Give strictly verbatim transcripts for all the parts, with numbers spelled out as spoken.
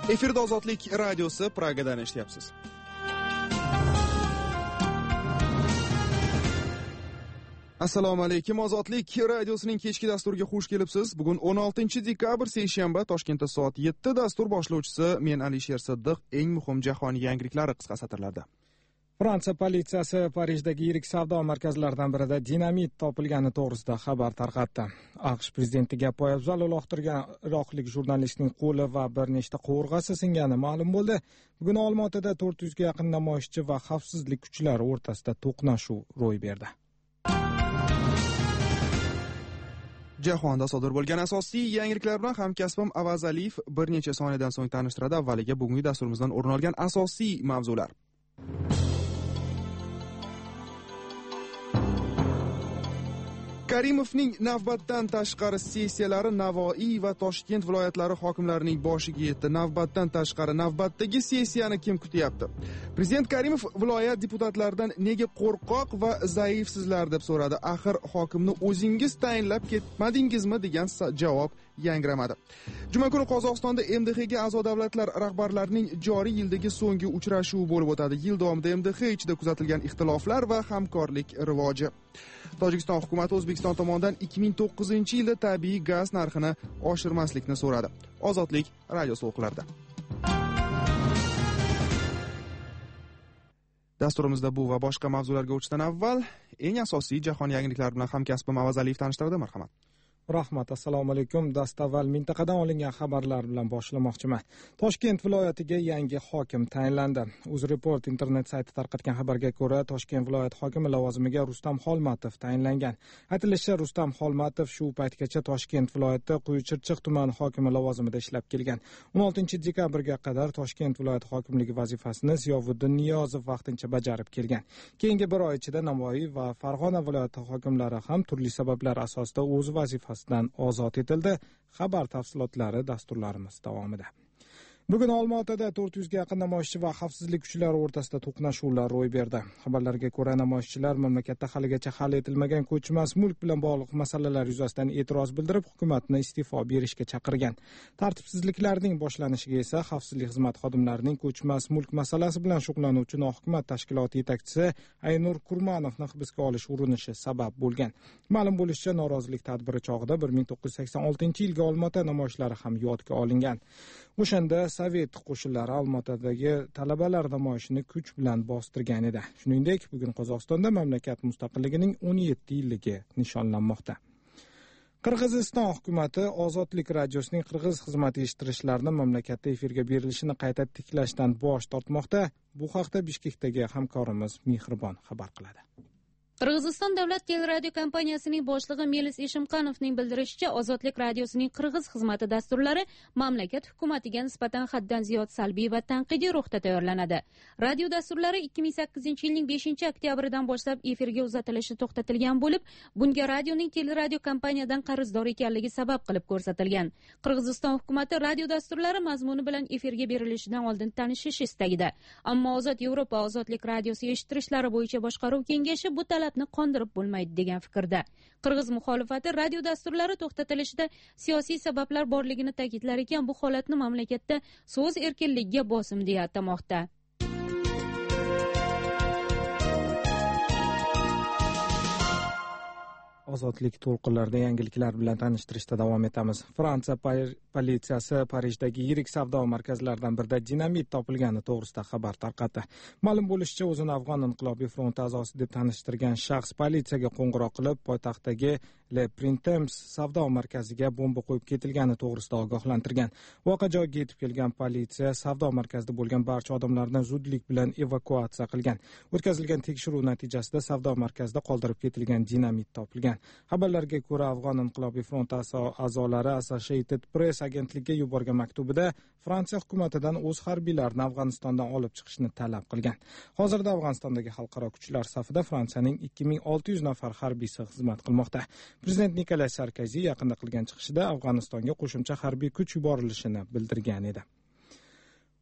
Efirda Ozodlik radiosi Pragadan eshityapsiz. Assalomu alaykum. Ozodlik radiosining kechki dasturiga xush kelibsiz. Bugun o'n oltinchi dekabr seshanba, Toshkentda soat yetti. Dastur boshlovchisi men Alisher Siddiq. Eng muhim jahon yangiliklari qisqa satrlarda. Fransiya politsiyasi Parijdagi yirik savdo markazlaridan birida dinamit topilgani to'g'risida xabar tarqatdi. AQSh prezidentiga poyabzal uloqtirgan iroqlik jurnalistning qo'li va bir nechta qovurg'asi singani ma'lum bo'ldi. Bugun Olmaotada to'rt yuzga yaqin namoyishchi va xavfsizlik kuchlari o'rtasida to'qnashuv ro'y berdi. Jahonda sodir bo'lgan asosiy yangiliklar bilan hamkasbim Avaz Aliyev bir necha soniyadan so'ng tanishtiradi. Avvaliga bugungi dasturimizdan o'rin olgan asosiy mavzular. Karimovning navbatdan tashqari sessiyalari Navoiy va Toshkent viloyatlari hokimlarining boshiga yetdi. Navbatdan tashqari navbatdagi sessiyani kim kutyapti? Prezident Karimov viloyat deputatlaridan nega qo'rqoq va zaifsizlar deb so'radi. Axir hokimni o'zingiz tayinlab ketmadingizmi degan javob yangramadi. Juma kuni Qozog'istonda M D Xga a'zo davlatlar rahbarlarining joriy yildagi so'nggi uchrashuvi bo'lib o'tadi. Yil davomida M D X ichida kuzatilgan ixtiloflar va hamkorlik rivoji. Tojikiston hukumati O'zbekiston tomonidan ikki ming to'qqizinchi yilda tabiiy gaz narxini oshirmaslikni so'radi. Ozodlik radiosi o'qlarida. Dasturimizda bu va boshqa mavzularga o'tishdan avval eng asosiy jahon yangiliklari bilan hamkasbim Avaz Aliyev tanishtiradi. Marhamat. Rahmat, assalomu alaykum. Dastavval mintaqadan olingan xabarlar bilan boshlamoqchiman. Toshkent viloyatiga yangi hokim tayinlandi. UzReport internet sayti tarqatgan xabarga ko'ra, Toshkent viloyat hokimi lavozimiga Rustam Xolmatov tayinlangan. Aytilishicha, Rustam Xolmatov shu paytgacha Toshkent viloyati Quyichirchiq tumani hokimi lavozimida ishlab kelgan. o'n oltinchi dekabrga qadar Toshkent viloyat hokimligi vazifasini Ziyovuddin Niyozov vaqtincha bajarib kelgan. Keyingi bir oy ichida Navoiy va Farg'ona viloyati hokimlari ham turli sabablar asosida o'z vazifasi dan ozod etildi. Xabar tafsilotlari dasturlarimiz davomida. Bugun Olmaotada to'rt yuzga yaqin namoyishchi va xavfsizlik kuchlari o'rtasida to'qnashuvlar ro'y berdi. Xabarlarga ko'ra, namoyishchilar mamlakatda haligacha hal etilmagan ko'chmas mulk bilan bog'liq masalalar yuzasidan e'tiroz bildirib, hukumatni iste'fo berishga chaqirgan. Tartibsizliklarning boshlanishiga esa xavfsizlik xizmat xodimlarining ko'chmas mulk masalasi bilan shug'ullanuvchi nohukumat tashkiloti yetakchisi Aynur Kurmanovni hibsga olish urinishi sabab bo'lgan. Ma'lum bo'lishicha, norozilik tadbiri chog'ida bir ming to'qqiz yuz sakson oltinchi yilgi Olmaota namoyishlari ham yodga olingan. O'shanda Sovet qo'shinlari Olmaotadagi talabalar namoyishini kuch bilan bostirgan edi. Shuningdek, bugun Qozog'istonda mamlakat mustaqilligining o'n yetti yilligi nishonlanmoqda. Qirg'iziston hukumati Ozodlik radiosining qirg'iz xizmati eshittirishlarini mamlakatda efirga berilishini qayta tiklashdan bosh tortmoqda. Bu haqda Bishkekdagi hamkorimiz Mehribon xabar qiladi. Qirg'iziston davlat teleradio kompaniyasining boshlig'i Melis Eshimqanovning bildirishicha, Ozodlik radiosining qirg'iz xizmati dasturlari mamlakat hukumatiga nisbatan haddan ziyod salbiy va tanqidiy ruhda tayyorlanadi. Radio dasturlari ikki ming sakkizinchi yilning beshinchi oktyabridan boshlab efirga uzatilishi to'xtatilgan bo'lib, bunga radioning teleradio kompaniyadan qarzdor ekanligi sabab qilib ko'rsatilgan. Qirg'iziston hukumati radio dasturlari mazmuni bilan efirga berilishidan oldin tanishish istagida. Ammo Ozod Yevropa Ozodlik radiosi eshittirishlari bo'yicha boshqaruv kengashi bu talab qondirib bo'lmaydi degan fikrda. Qirg'iz muxolifati radio dasturlari to'xtatilishida siyosiy sabablar borligini ta'kidlar ekan, bu holatni mamlakatda so'z erkinligiga bosim deya atamoqda. Ozodlik to'lqinlarida yangiliklar bilan tanishtirishda davom etamiz. Fransiya politsiyasi Parijdagi yirik savdo markazlaridan birida dinamit topilgani to'g'risida xabar tarqatdi. Ma'lum bo'lishicha, o'zini Afg'on inqilobiy fronti a'zosi deb tanishtirgan shaxs politsiyaga qo'ng'iroq qilib, poytaxtdagi Le Printemps savdo markaziga bomba qo'yib ketilgani to'g'risida ogohlantirgan. Voqea joyiga yetib kelgan politsiya savdo markazida bo'lgan barcha odamlarni zudlik bilan evakuatsiya qilgan. O'tkazilgan tekshiruv natijasida savdo markazida qoldirib ketilgan dinamit topilgan. Xabarlarga ko'ra, Afg'on inqilobiy fronti a'zolari Associated Press agentligiga yuborgan maktubida Fransiya hukumatidan o'z harbiylarini Afg'onistondan olib chiqishni talab qilgan. Hozirda Afg'onistondagi xalqaro kuchlar safida Fransiyaning ikki ming olti yuz nafar harbiysi xizmat qilmoqda. Prezident Nikolas Sarkozi yaqinda qilgan chiqishida Afg'onistonga qo'shimcha harbiy kuch yuborilishini bildirgan edi.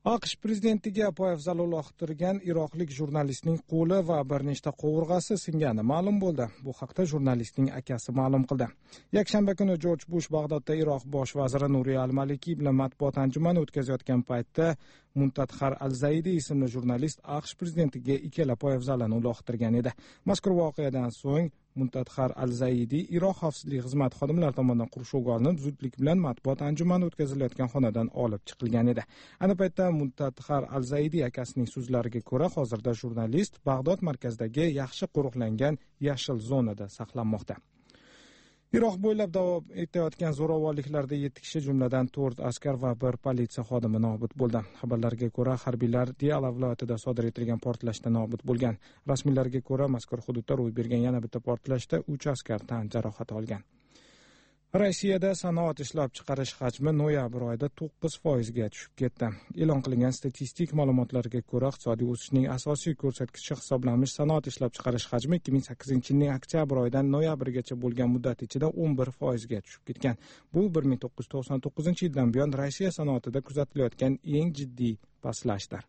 AQSh prezidentiga poyafzal uloqtirgan iroqlik jurnalistning qo'li va bir nechta qovurg'asi singani ma'lum bo'ldi. Bu haqda jurnalistning akasi ma'lum qildi. Yakshanba kuni Jorj Bush Bag'dodda Iroq bosh vaziri Nuri al-Maliki bilan matbuot anjumani o'tkazayotgan paytda Muntadhar al-Zaidi ismli jurnalist AQSh prezidentiga ikkala poyafzalini uloqtirgan edi. Mazkur voqeadan so'ng Muntadhar al-Zaidi Iroq xavfsizlik xizmati xodimlari tomonidan qurshovga olinib, zudlik bilan matbuot anjumani o'tkazilayotgan xonadan olib chiqilgan edi. Ayni paytda Muntadhar al-Zaidi akasining so'zlariga ko'ra, hozirda jurnalist Bag'dod markazidagi yaxshi qo'riqlangan yashil zonada saqlanmoqda. Iroq bo'ylab davom etayotgan zo'ravonliklarda yetti kishi, jumladan to'rt askar va bir politsiya xodimi nobud bo'ldi. Xabarlarga ko'ra, harbiylar Diyala viloyatida sodir etilgan portlashda nobud bo'lgan. Rasmiylarga ko'ra, mazkur hududda ro'y bergan yana bitta portlashda uch askar tan jarohati olgan. Rossiyada sanoat ishlab chiqarish hajmi noyabr oyida to'qqiz foizga tushib ketdi. E'lon qilingan statistik ma'lumotlarga ko'ra, iqtisodiy o'sishning asosiy ko'rsatkichi hisoblanmish sanoat ishlab chiqarish hajmi ikki ming sakkizinchi yilning oktyabr oyidan noyabrgacha bo'lgan muddat ichida o'n bir foizga tushib ketgan. Bu bir ming to'qqiz yuz to'qson to'qqizinchi yildan buyon Rossiya sanoatida kuzatilayotgan eng jiddiy pastlashdir.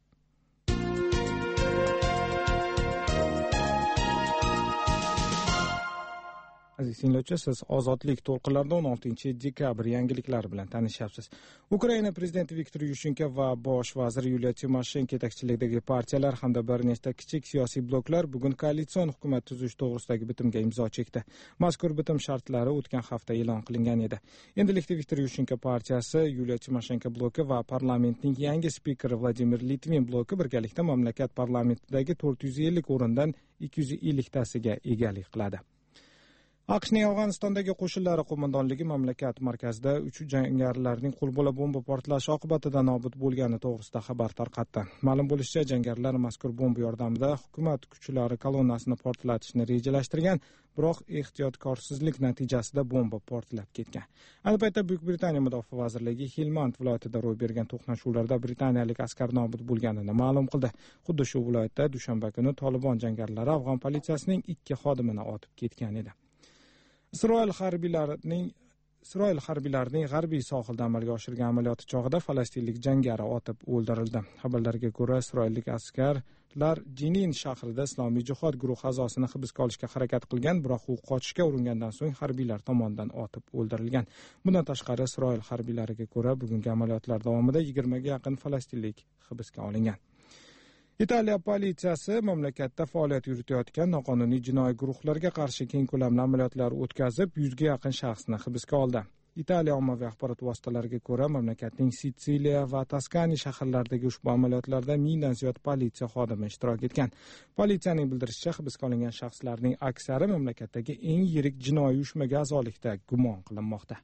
Aziz tinglovchi, siz Ozodlik to'lqinlarida o'n oltinchi dekabr yangiliklari bilan tanishyapsiz. Ukraina prezidenti Viktor Yushchenko va bosh vazir Yuliya Timoshenko yetakchiligidagi partiyalar hamda bir nechta kichik siyosiy bloklar bugun koalitsion hukumat tuzish to'g'risidagi bitimga imzo chekdi. Mazkur bitim shartlari o'tgan hafta e'lon qilingan edi. Endilikda Viktor Yushchenko partiyasi, Yuliya Timoshenko bloki va parlamentning yangi spikeri Vladimir Litvin bloki birgalikda mamlakat parlamentidagi to'rt yuz ellik o'rindan ikki yuz elliktasiga egalik qiladi. AQShning Afg'onistondagi qo'shinlari qo'mondonligi mamlakat markazida uch jangarilarning qo'lbola bomba portlashi oqibatida nobud bo'lgani to'g'risida xabar tarqatdi. Ma'lum bo'lishicha, jangarilar mazkur bomba yordamida hukumat kuchlari kolonnasini portlatishni rejalashtirgan, biroq ehtiyotkorsizlik natijasida bomba portlab ketgan. Ayni paytda Buyuk Britaniya Mudofaa vazirligi Helmand viloyatida ro'y bergan to'qnashuvlarda britaniyalik askar nobud bo'lganini ma'lum qildi. Xuddi shu viloyatda dushanba kuni Tolibon jangarilari afg'on politsiyasining ikki xodimini otib ketgan edi. Isroil harbiylarining Isroil harbiylarining g'arbiy sohilda amalga oshirgan amaliyoti chog'ida falastinlik jangari otib o'ldirildi. Xabarlarga ko'ra, isroillik askarlar Jinin shahrida Islomiy jihod guruhi a'zosini hibsga olishga harakat qilgan, biroq u qochishga uringandan so'ng harbiylar tomonidan otib o'ldirilgan. Bundan tashqari, Isroil harbiylariga ko'ra, bugungi amaliyotlar davomida yigirmaga yaqin falastinlik hibsga olingan. Italiya politsiyasi mamlakatda faoliyat yuritayotgan noqonuniy jinoiy guruhlarga qarshi keng ko'lamli amaliyotlar o'tkazib, yuzga yaqin shaxsni hibsga oldi. Italiya ommaviy axborot vositalariga ko'ra, mamlakatning Sitsiliya va Toskani shaharlaridagi ushbu amaliyotlarda mingdan ziyod politsiya xodimi ishtirok etgan. Politsiyaning bildirishicha, hibsga olingan shaxslarning aksari mamlakatdagi eng yirik jinoiy uyushmaga a'zolikda gumon qilinmoqda.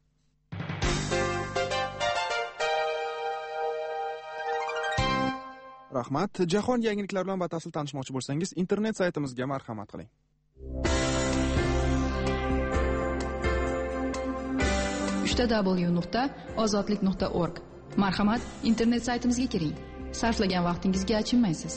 Rahmat. Jahon yangiliklari bilan batafsil tanishmoqchi bo'lsangiz, internet saytimizga marhamat qiling. uch ta w nuqta ozodlik nuqta org. Marhamat, internet saytimizga kiring. Sarflagan vaqtingizga achinmaysiz.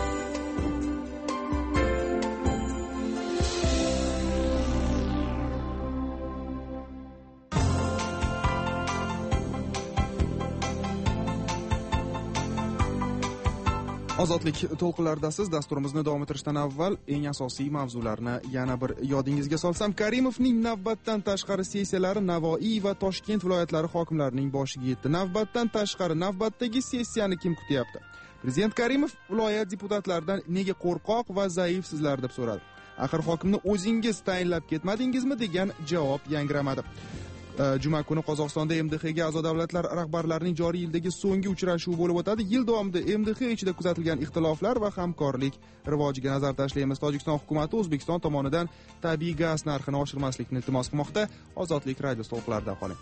Ozodlik to'lqinlaridasiz. Dasturimizni davom ettirishdan avval eng asosiy mavzularni yana bir yodingizga solsam, Karimovning navbatdan tashqari sessiyalari Navoiy va Toshkent viloyatlari hokimlarining boshiga yetdi. Navbatdan tashqari navbatdagi sessiyani kim kutyapti? Prezident Karimov viloyat deputatlaridan nega qo'rqoq va zaifsizlar deb so'radi. Axir hokimni o'zingiz tayinlab ketmadingizmi degan javob yangramadi. Juma kuni Qozog'istonda M D Xga a'zo davlatlar rahbarlarining joriy yildagi so'nggi uchrashuvi bo'lib o'tadi. Yil davomida M D X ichida kuzatilgan ixtiloflar va hamkorlik rivojiga nazar tashlaymiz. Tojikiston hukumati O'zbekiston tomonidan tabiiy gaz narxini oshirmaslikni iltimos qilmoqda. Ozodlik radio to'lqinlarida qoling.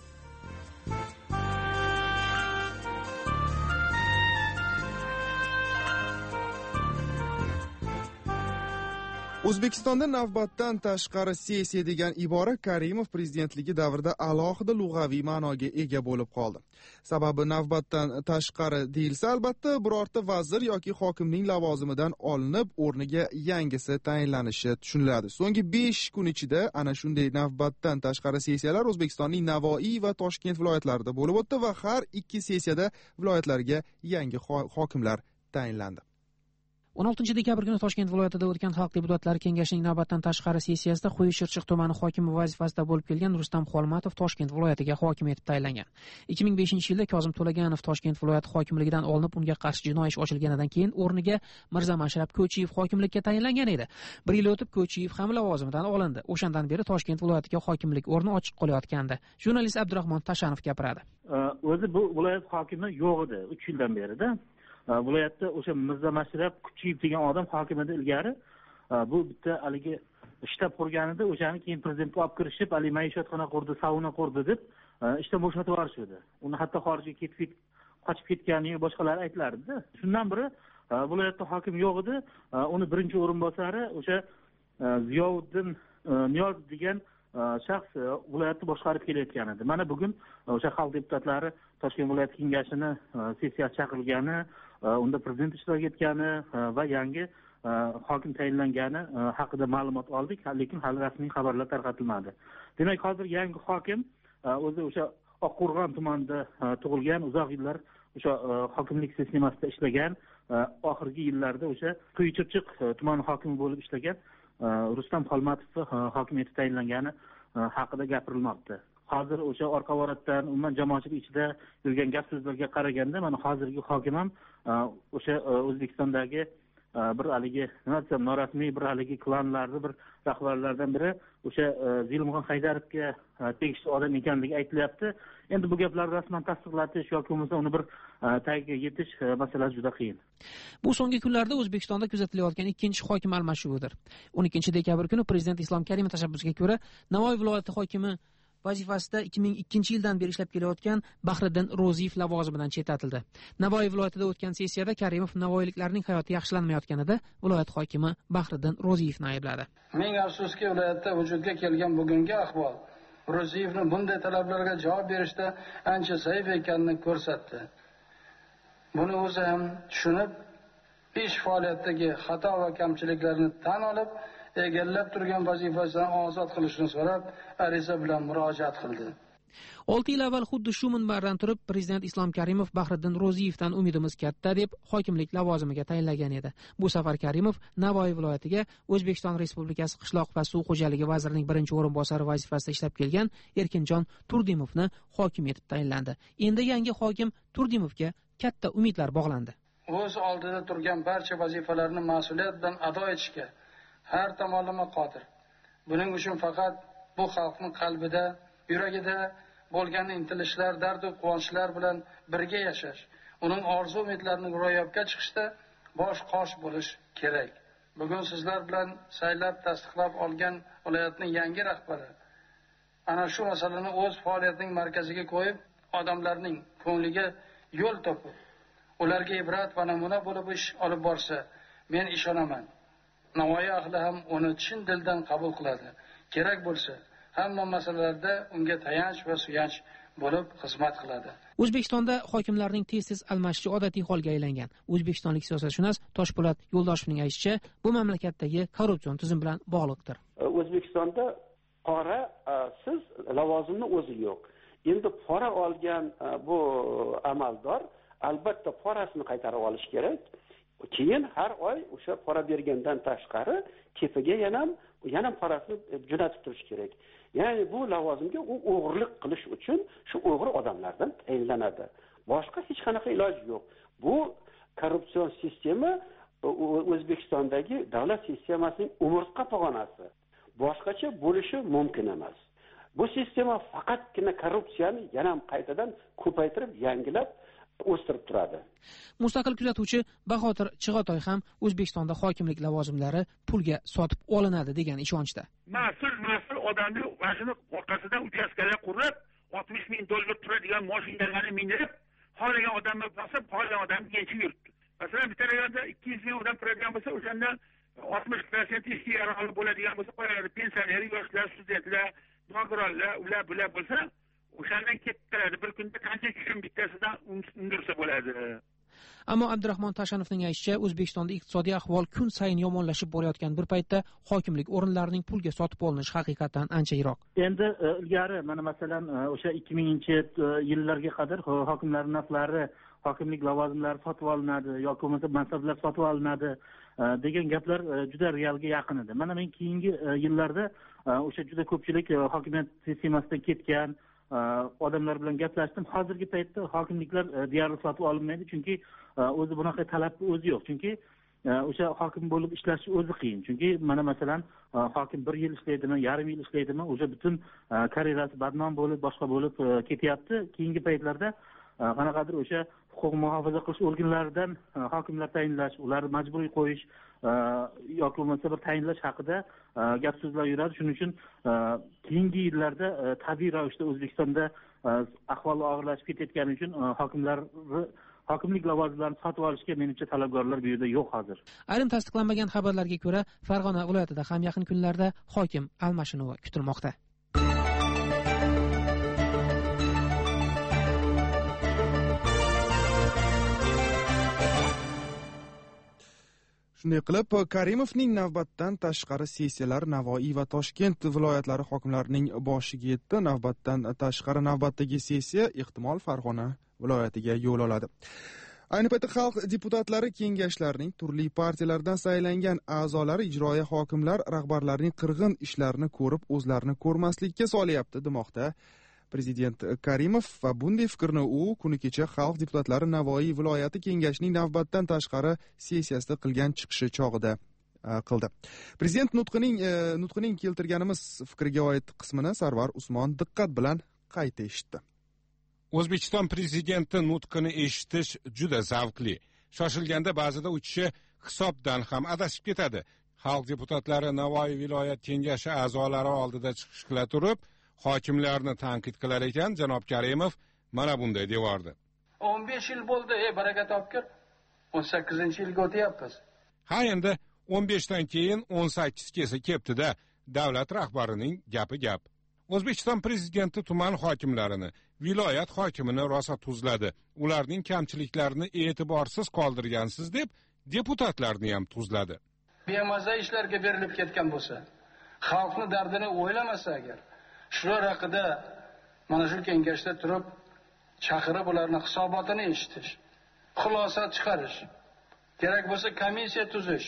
O'zbekistonda navbatdan tashqari sessiya degan ibora Karimov prezidentligi davrida alohida lug'aviy ma'noga ega bo'lib qoldi. Sababi navbatdan tashqari deyilsa, albatta birorta vazir yoki hokimning lavozimidan olinib, o'rniga yangisi tayinlanishi tushuniladi. So'nggi besh kun ichida ana shunday navbatdan tashqari sessiyalar O'zbekistonning Navoiy va Toshkent viloyatlarida bo'lib o'tdi va har ikki sessiyada viloyatlarga yangi hokimlar tayinlandi. o'n oltinchi dekabr kuni Toshkent viloyatida o'tgan Xalq deputatlari kengashining navbatdan tashqari sessiyasida Qo'y-Chirchiq tumani hokimi vazifasida bo'lib kelgan Rustam Xolmatov Toshkent viloyatiga hokim etib tayinlangan. ikki ming beshinchi yilda Kozim To'laganov Toshkent viloyati hokimligidan olinib, unga qarshi jinoiy ish ochilganidan keyin o'rniga Mirzamashrab Ko'chiyev hokimlikka tayinlangan edi. Bir yil o'tib Ko'chiyev ham lavozimidan olindi. O'shandan beri Toshkent viloyatiga hokimlik o'rni ochiq qolayotgandi. Jurnalist Abdurahmon Tashanov gapiradi. O'zi bu viloyat hokimi yo'q edi uch yildan berida. Viloyatda o'sha Mirzamashrab Kuchiyev degan odam hokim edi ilgari. Bu bitta haligi shtab qurganida o'shani keyin prezidentga olib kirishib, ali maishatxona qurdi, sauna qurdi deb ishdan bo'shatib yuborishdi. Uni hatto xorijga ketib qochib ketgani boshqalar aytilardi. Shundan biri viloyatda hokim yo'q edi. Uni birinchi o'rinbosari o'sha Ziyovuddin Niyoz degan shaxs viloyatni boshqarib kelayotgan edi. Mana bugun o'sha xalq deputatlari Toshkent viloyat kengashini sessiyasi chaqirilgani, unda prezident ishtirok etgani va yangi hokim tayinlangani haqida ma'lumot oldik, lekin hali rasmiy xabarlar tarqatilmadi. Demak, hozir yangi hokim o'zi o'sha Oqqo'rg'on tumanida tug'ilgan, uzoq yillar o'sha hokimlik sistemasida ishlagan, oxirgi yillarda o'sha Qo'y-Chirchiq tumani hokimi bo'lib ishlagan Rustam Xolmatov hokim etib tayinlangani haqida gapirilmoqda. Hozir o'sha orqa voratdan, umuman jamoatchilik ichida yurgan gap so'zlarga qaraganda, mana hozirgi hokim ham o'sha O'zbekistondagi bir haligi, nima desam, norasmiy bir haligi klanlarning bir rahbarlaridan biri o'sha Zilmxon Haydarovga tegishli odam ekanligi aytilyapti. Endi bu gaplarni rasman tasdiqlatish yoki bo'lmasa uni bir tagiga yetish masalasi juda qiyin. Bu so'nggi kunlarda O'zbekistonda kuzatilayotgan ikkinchi hokim almashuvidir. o'n ikkinchi dekabr kuni prezident Islom Karimov tashabbusiga ko'ra Navoiy viloyati hokimi vazifasida ikki ming ikkinchi yildan beri ishlab kelayotgan Bahriddin Ro'ziyev lavozimidan chetlatildi. Navoiy viloyatida o'tgan sessiyada Karimov navoiyliklarning hayoti yaxshilanmayotganida viloyat hokimi Bahriddin Ro'ziyevni aybladi. Ming afsuski, viloyatda vujudga kelgan bugungi ahvol Ro'ziyevning bunday talablarga javob berishda ancha zaif ekanini ko'rsatdi. Buni o'zi ham tushunib, ish faoliyatidagi xato va kamchiliklarni tan olib, egallab turgan vazifasidan ozod qilishni so'rab, ariza bilan murojaat qildi. olti yil avval xuddi shu minbardan turib prezident Islom Karimov Bahriddin Ro'ziyevdan umidimiz katta deb hokimlik lavozimiga tayinlagan edi. Bu safar Karimov Navoiy viloyatiga O'zbekiston Respublikasi Qishloq va suv xo'jaligi vazirining birinchi o'rinbosari vazifasida ishlab kelgan Erkinjon Turdimovni hokim etib tayinlandi. Endi yangi hokim Turdimovga katta umidlar bog'landi. O'z oldida turgan barcha vazifalarni mas'uliyat bilan ado etishga har tomonlama qodir. Buning uchun faqat bu xalqning qalbida, yuragida bo'lgan intilishlar, dard va quvonchlar bilan birga yashash, uning orzu umidlarini ro'yobga chiqishda bosh qosh bo'lish kerak. Bugun sizlar bilan saylab tasdiqlab olgan viloyatning yangi rahbari ana shu masalani o'z faoliyatining markaziga qo'yib, odamlarning ko'ngliga yo'l topib, ularga ibrat va namuna bo'lib ish olib borsa, men ishonaman. Navoiy ahli ham uni chin dildan qabul qiladi. Kerak bo'lsa, hamma masalalarda unga tayanch va suyanch bo'lib xizmat qiladi. O'zbekistonda hokimlarning tez-tez almashishi odatiy holga aylangan. O'zbekistonlik siyosatshunos Toshpo'lat Yo'ldoshevning aytishicha, bu mamlakatdagi korrupsion tizim bilan bog'liqdir. O'zbekistonda pora siz lavozimni o'zi yo'q. Endi pora olgan bu amaldor albatta porasini qaytarib olish kerak. Keyin har oy o'sha pora bergandan tashqari tepaga yana yana parasini jo'natib turish kerak. Ya'ni bu lavozimga u o'g'irlik qilish uchun shu o'g'ri odamlardan tayinlanadi. Boshqa hech qanaqa iloj yo'q. Bu korrupsion sistema O'zbekistondagi davlat sistemasining umurtqa pog'onasi. Boshqacha bo'lishi mumkin emas. Bu sistema faqatgina korrupsiyani yana ham qaytadan ko'paytirib, yangilab o'stirib turadi. Mustaqil kuzatuvchi Bahodir Chig'otoy ham O'zbekistonda hokimlik lavozimlari pulga sotib olinadi degan ishonchda. Mas'ul mas'ul odamni mashina orqasidan uchastkalar qurib, oltmish ming dollar turadigan mashinalarni mindirib, xohlagan odamni bosib, xohlagan odamni yenchib yuribdi. Masalan, bitta rayonda ikki yuz ming odam turadigan bo'lsa, o'shandan oltmish foiz ishga yara ular ular bular bo'lsa o'shandan ketib qoladi. Bir kunda qancha tushum bittasidan undirsa bo'ladi. Ammo Abdurahmon Tashanovning aytishicha, O'zbekistonda iqtisodiy ahvol kun sayin yomonlashib borayotgan bir paytda hokimlik o'rinlarining pulga sotib olinishi haqiqatan ancha yiroq. Endi ilgari mana masalan o'sha ikki minginchi yillarga qadar hokimlar narxlari, hokimlik lavozimlari sotib olinadi yoki bo'lmasa mansablar sotib olinadi degan gaplar juda realga yaqin edi. Mana men keyingi yillarda o'sha juda ko'pchilik hokimiyat sistemasidan ketgan odamlar bilan gaplashdim. Hozirgi paytda hokimliklar deyarli sotib olinmaydi, chunki o'zi bunaqa talabni o'zi yo'q. Chunki o'sha hokim bo'lib ishlash o'zi qiyin. Chunki mana masalan hokim bir yil ishlaydimi, yarim yil ishlaydimi, o'sha butun karyerasi badnom bo'lib, boshqa bo'lib ketyapti. Keyingi paytlarda qanaqadir o'sha huquq muhofaza qilish organlaridan hokimlar tayinlash, ularni majburiy qo'yish yoki bo'lmasa bir tayinlash haqida gap so'zlar yuradi. Shuning uchun keyingi yillarda tabiiy ravishda O'zbekistonda ahvol og'irlashib ketayotgani uchun hokimlar hokimlik lavozimlarini sotib olishga menimcha talabgorlar bu yerda yo'q hozir. Ayrim tasdiqlanmagan xabarlarga ko'ra, Farg'ona viloyatida ham yaqin kunlarda hokim almashinuvi kutilmoqda. Shunday qilib, Karimovning navbatdan tashqari sessiyalari Navoiy va Toshkent viloyatlari hokimlarining boshiga yetdi. Navbatdan tashqari navbatdagi sessiya ehtimol Farg'ona viloyatiga yo'l oladi. Ayni paytda xalq deputatlari kengashlarining turli partiyalardan saylangan a'zolari ijroiya hokimlar rahbarlarining qirg'in ishlarini ko'rib, o'zlarini ko'rmaslikka solyapti demoqda Prezident Karimov. Va bunday fikrni u kuni kecha xalq deputatlari Navoiy viloyati kengashining navbatdan tashqari sessiyasida qilgan chiqishi chog'ida qildi. Prezident nutqining nutqining keltirganimiz fikriga oid qismini Sarvar Usmon diqqat bilan qayta eshitdi. O'zbekiston prezidenti nutqini eshitish juda zavqli. Shoshilganda ba'zida u kishi hisobdan ham adashib ketadi. Xalq deputatlari Navoiy viloyat kengashi a'zolari oldida chiqish qila turib, hokimlarni tanqid qilar ekan, janob Karimov mana bunday devordi. o'n besh yil bo'ldi, ey baraka topkir. o'n sakkizinchi yilga o'tyapmiz. Ha, endi o'n beshdan keyin o'n sakkiz kelsa ketdi-da, davlat rahbarining gapi gap. O'zbekiston prezidenti tuman hokimlarini, viloyat hokimini rosa tuzladi. Ularning kamchiliklarini e'tiborsiz qoldirgansiz deb deputatlarni ham tuzladi. Bemaza ishlarga berilib ketgan bo'lsa, xalqning dardini o'ylamasa agar, shular haqida mana shu kengashda turib chaqirib ularni hisobotini eshitish, xulosa chiqarish, kerak bo'lsa komissiya tuzish,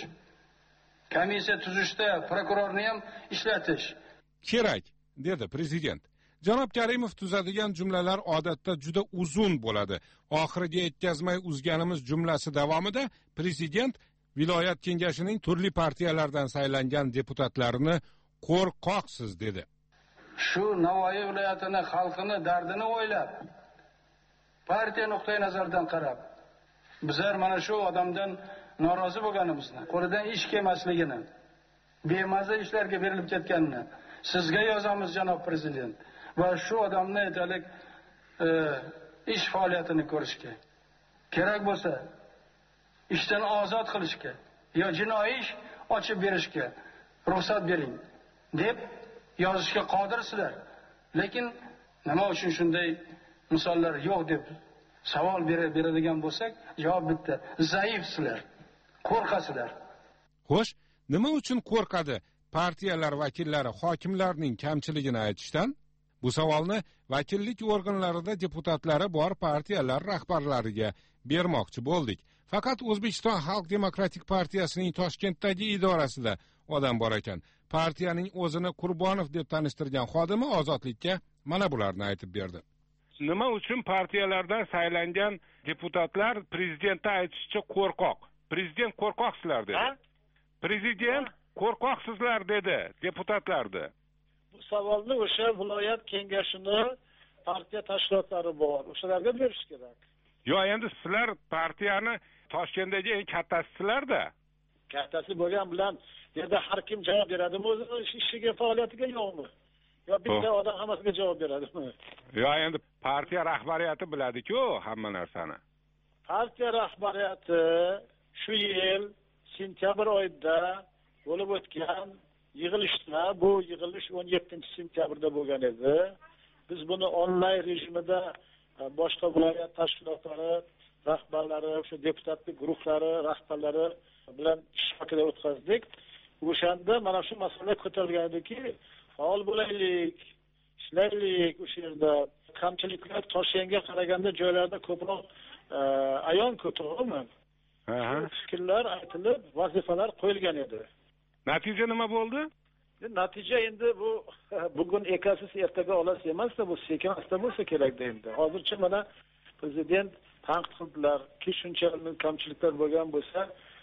komissiya tuzishda prokurorni ham ishlatish kerak, dedi prezident. Janob Karimov tuzadigan jumlalar odatda juda uzun bo'ladi. Oxiriga yetkazmay uzganimiz jumlasi davomida prezident viloyat kengashining turli partiyalardan saylangan deputatlarini qo'rqoqsiz dedi. Shu Navoiy viloyatini xalqini dardini o'ylab, partiya nuqtai nazaridan qarab, bizlar mana shu odamdan norozi bo'lganimizni, qo'lidan ish kelmasligini, bemaza ishlarga berilib ketganini sizga yozamiz janob prezident. Va shu odamni aytalik e, ish faoliyatini ko'rishga, kerak bo'lsa ishdan ozod qilishga yo jinoiy ish ochib berishga ruxsat bering deb yozishga qodirsizlar. Lekin nima uchun shunday misollar yo'q deb savol beradigan bo'lsak, javob bitta: zaifsizlar, qo'rqasizlar. Xo'sh, nima uchun qo'rqadi partiyalar vakillari hokimlarning kamchiligini aytishdan? Bu savolni vakillik organlarida deputatlari bor partiyalar rahbarlariga bermoqchi bo'ldik. Faqat O'zbekiston Xalq Demokratik partiyasining Toshkentdagi idorasida odam bor ekan. Partiyaning o'zini Qurbonov deb tanishtirgan xodimi Ozodlikka mana bularni aytib berdi. Nima uchun partiyalardan saylangan deputatlar prezidentga aytishicha qo'rqoq? Prezident qo'rqoqsizlar dedi. Prezident qo'rqoqsizlar dedi deputatlarni. Bu savolni o'sha viloyat kengashini partiya tashkilotlari bor, o'shalarga berish kerak. Yo, endi sizlar partiyani Toshkentdagi eng kattasizlar-da. Kattasi bo'lgan bilan yerda har kim javob beradimi o'zi ishiga, faoliyatiga yo'qmi? Yo bitta odam hammasiga javob beradimi? Yo, endi partiya rahbariyati biladi-ku hamma narsani. Partiya rahbariyati shu yil sentyabr oyida bo'lib o'tgan yig'ilishda, bu yig'ilish o'n yettinchi sentyabrda bo'lgan edi. Biz buni onlayn rejimida boshqa viloyat tashkilotlari rahbarlari, o'sha deputatlik guruhlari rahbarlari bilan ishtirokida o'tkazdik. O'shanda mana shu masala ko'tarilgan ediki, faol bo'laylik, ishlaylik, o'sha yerda kamchiliklar Toshkentga qaraganda joylarda ko'proq ayon-ku, to'g'rimi? Fikrlar aytilib, vazifalar qo'yilgan edi. Natija nima bo'ldi? Natija endi bu bugun ekasiz ertaga olasiz emasda, bu sekin asta bo'lsa kerak endi. Hozircha mana prezident tanqid qildilar ki, shuncha kamchiliklar bo'lgan bo'lsa,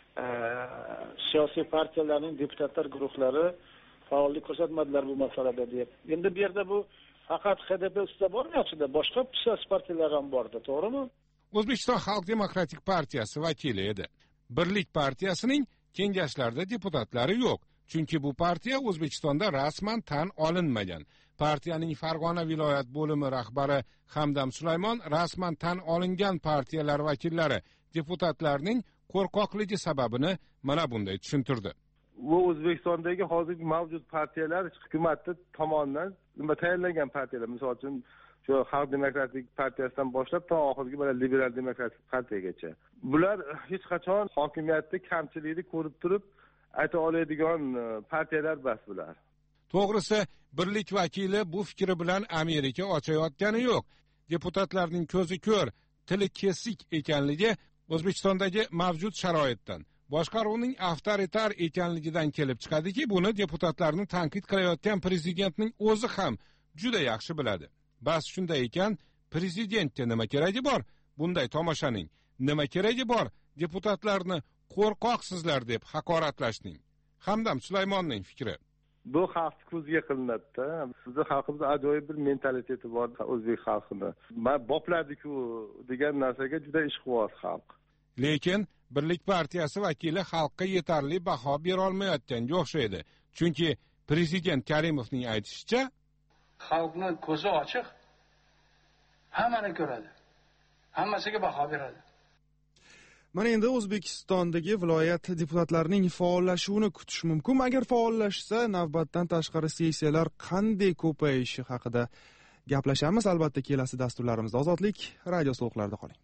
siyosiy partiyalarning deputatlar guruhlari faollik ko'rsatmadilar bu masalada deb. Endi bu yerda bu faqat H D P ustida bormayapti-da, boshqa siyosiy partiyalar ham bordi, to'g'rimi? O'zbekiston Xalq demokratik partiyasi vakili edi. Birlik partiyasining kengashlarda deputatlari yo'q, chunki bu partiya O'zbekistonda rasman tan olinmagan. Partiyaning Farg'ona viloyat bo'limi rahbari Hamdam Sulaymon rasman tan olingan partiyalar vakillari deputatlarning qo'rqoqligi sababini mana bunday tushuntirdi. Bu O'zbekistondagi hozirgi mavjud partiyalar hukumatning tomonidan nima tayinlangan partiyalar, misol uchun shu Xalq demokratik partiyasidan boshlab to oxirgi mana liberal demokratik partiyagacha. Bular hech qachon hokimiyatda kamchilikni ko'rib turib ayta oladigan partiyalar bas bular. To'g'risi, birlik vakili bu fikri bilan Amerika ochayotgani yo'q. Deputatlarning ko'zi ko'r, tili kesik ekanligi O'zbekistondagi mavjud sharoitdan, boshqaruvning avtoritar ekanligidan kelib chiqadiki, buni deputatlarni tanqid qilayotgan prezidentning o'zi ham juda yaxshi biladi. Bas shunday ekan, prezidentga nima keragi bor? Bunday tomoshaning nima keragi bor? Deputatlarni qo'rqoqsizlar deb haqoratlashning. Hamdam Sulaymonning fikri. Bu xalq ko'ziga qilinadi-da. Bizning xalqimizda ajoyib bir mentaliteti bor, o'zbek xalqini. Men boplardi-ku degan narsaga juda ishqiboz xalq. Lekin Birlik partiyasi vakili xalqqa yetarli baho bera olmayotganga o'xshaydi. Chunki prezident Karimovning aytishicha, xalqning ko'zi ochiq, hammani ko'radi, hammasiga baho beradi. Mana endi O'zbekistondagi viloyat deputatlarining faollashuvini kutish mumkin. Agar faollashsa, navbatdan tashqari sessiyalar qanday ko'payishi haqida gaplashamiz. Albatta, kelasi dasturlarimizda. Ozodlik radio sulqlarida qoling.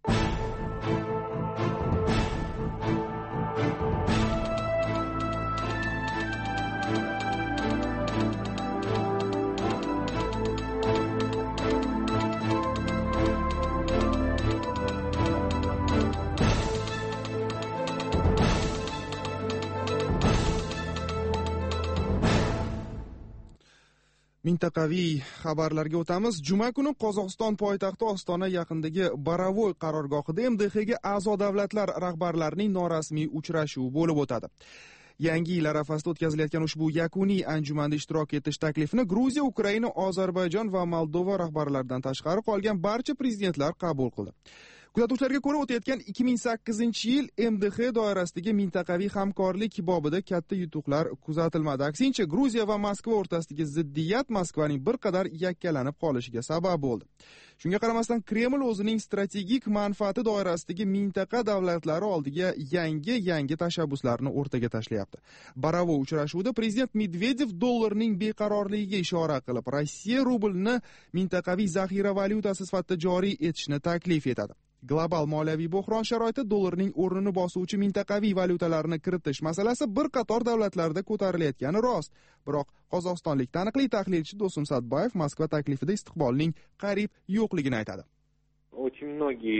Mintaqaviy xabarlarga o'tamiz. Juma kuni Qozog'iston poytaxti Ostona yaqinidagi Baravoy qarorgohida M D Xga a'zo davlatlar rahbarlarining norasmiy uchrashuvi bo'lib o'tadi. Yangi yil arafasida o'tkazilayotgan ushbu yakuniy anjumanda ishtirok etish taklifini Gruziya, Ukraina, Ozarbayjon va Moldova rahbarlaridan tashqari qolgan barcha prezidentlar qabul qildi. Kuzatuvchilarga ko'ra, o'tayotgan ikki ming sakkizinchi yil M D X doirasidagi mintaqaviy hamkorlik bobida katta yutuqlar kuzatilmadi. Aksincha, Gruziya va Moskva o'rtasidagi ziddiyat Moskvaning bir qadar yakkalanib qolishiga sabab bo'ldi. Shunga qaramasdan, Kreml o'zining strategik manfaati doirasidagi mintaqa davlatlari oldiga yangi-yangi tashabbuslarni o'rtaga tashlayapti. Baravoy uchrashuvida prezident Medvedev dollarning beqarorligiga ishora qilib, Rossiya rublni mintaqaviy zaxira valyutasi sifatida joriy etishni taklif etadi. Global moliyaviy bo'hron sharoitida dollarning o'rnini bosuvchi mintaqaviy valyutalarni kiritish masalasi bir qator davlatlarda ko'tarilayotgani rost. Biroq qozog'istonlik taniqli tahlilchi Do'stum Satbayev Moskva taklifida istiqbolning qariyb yo'qligini aytadi. Очень многие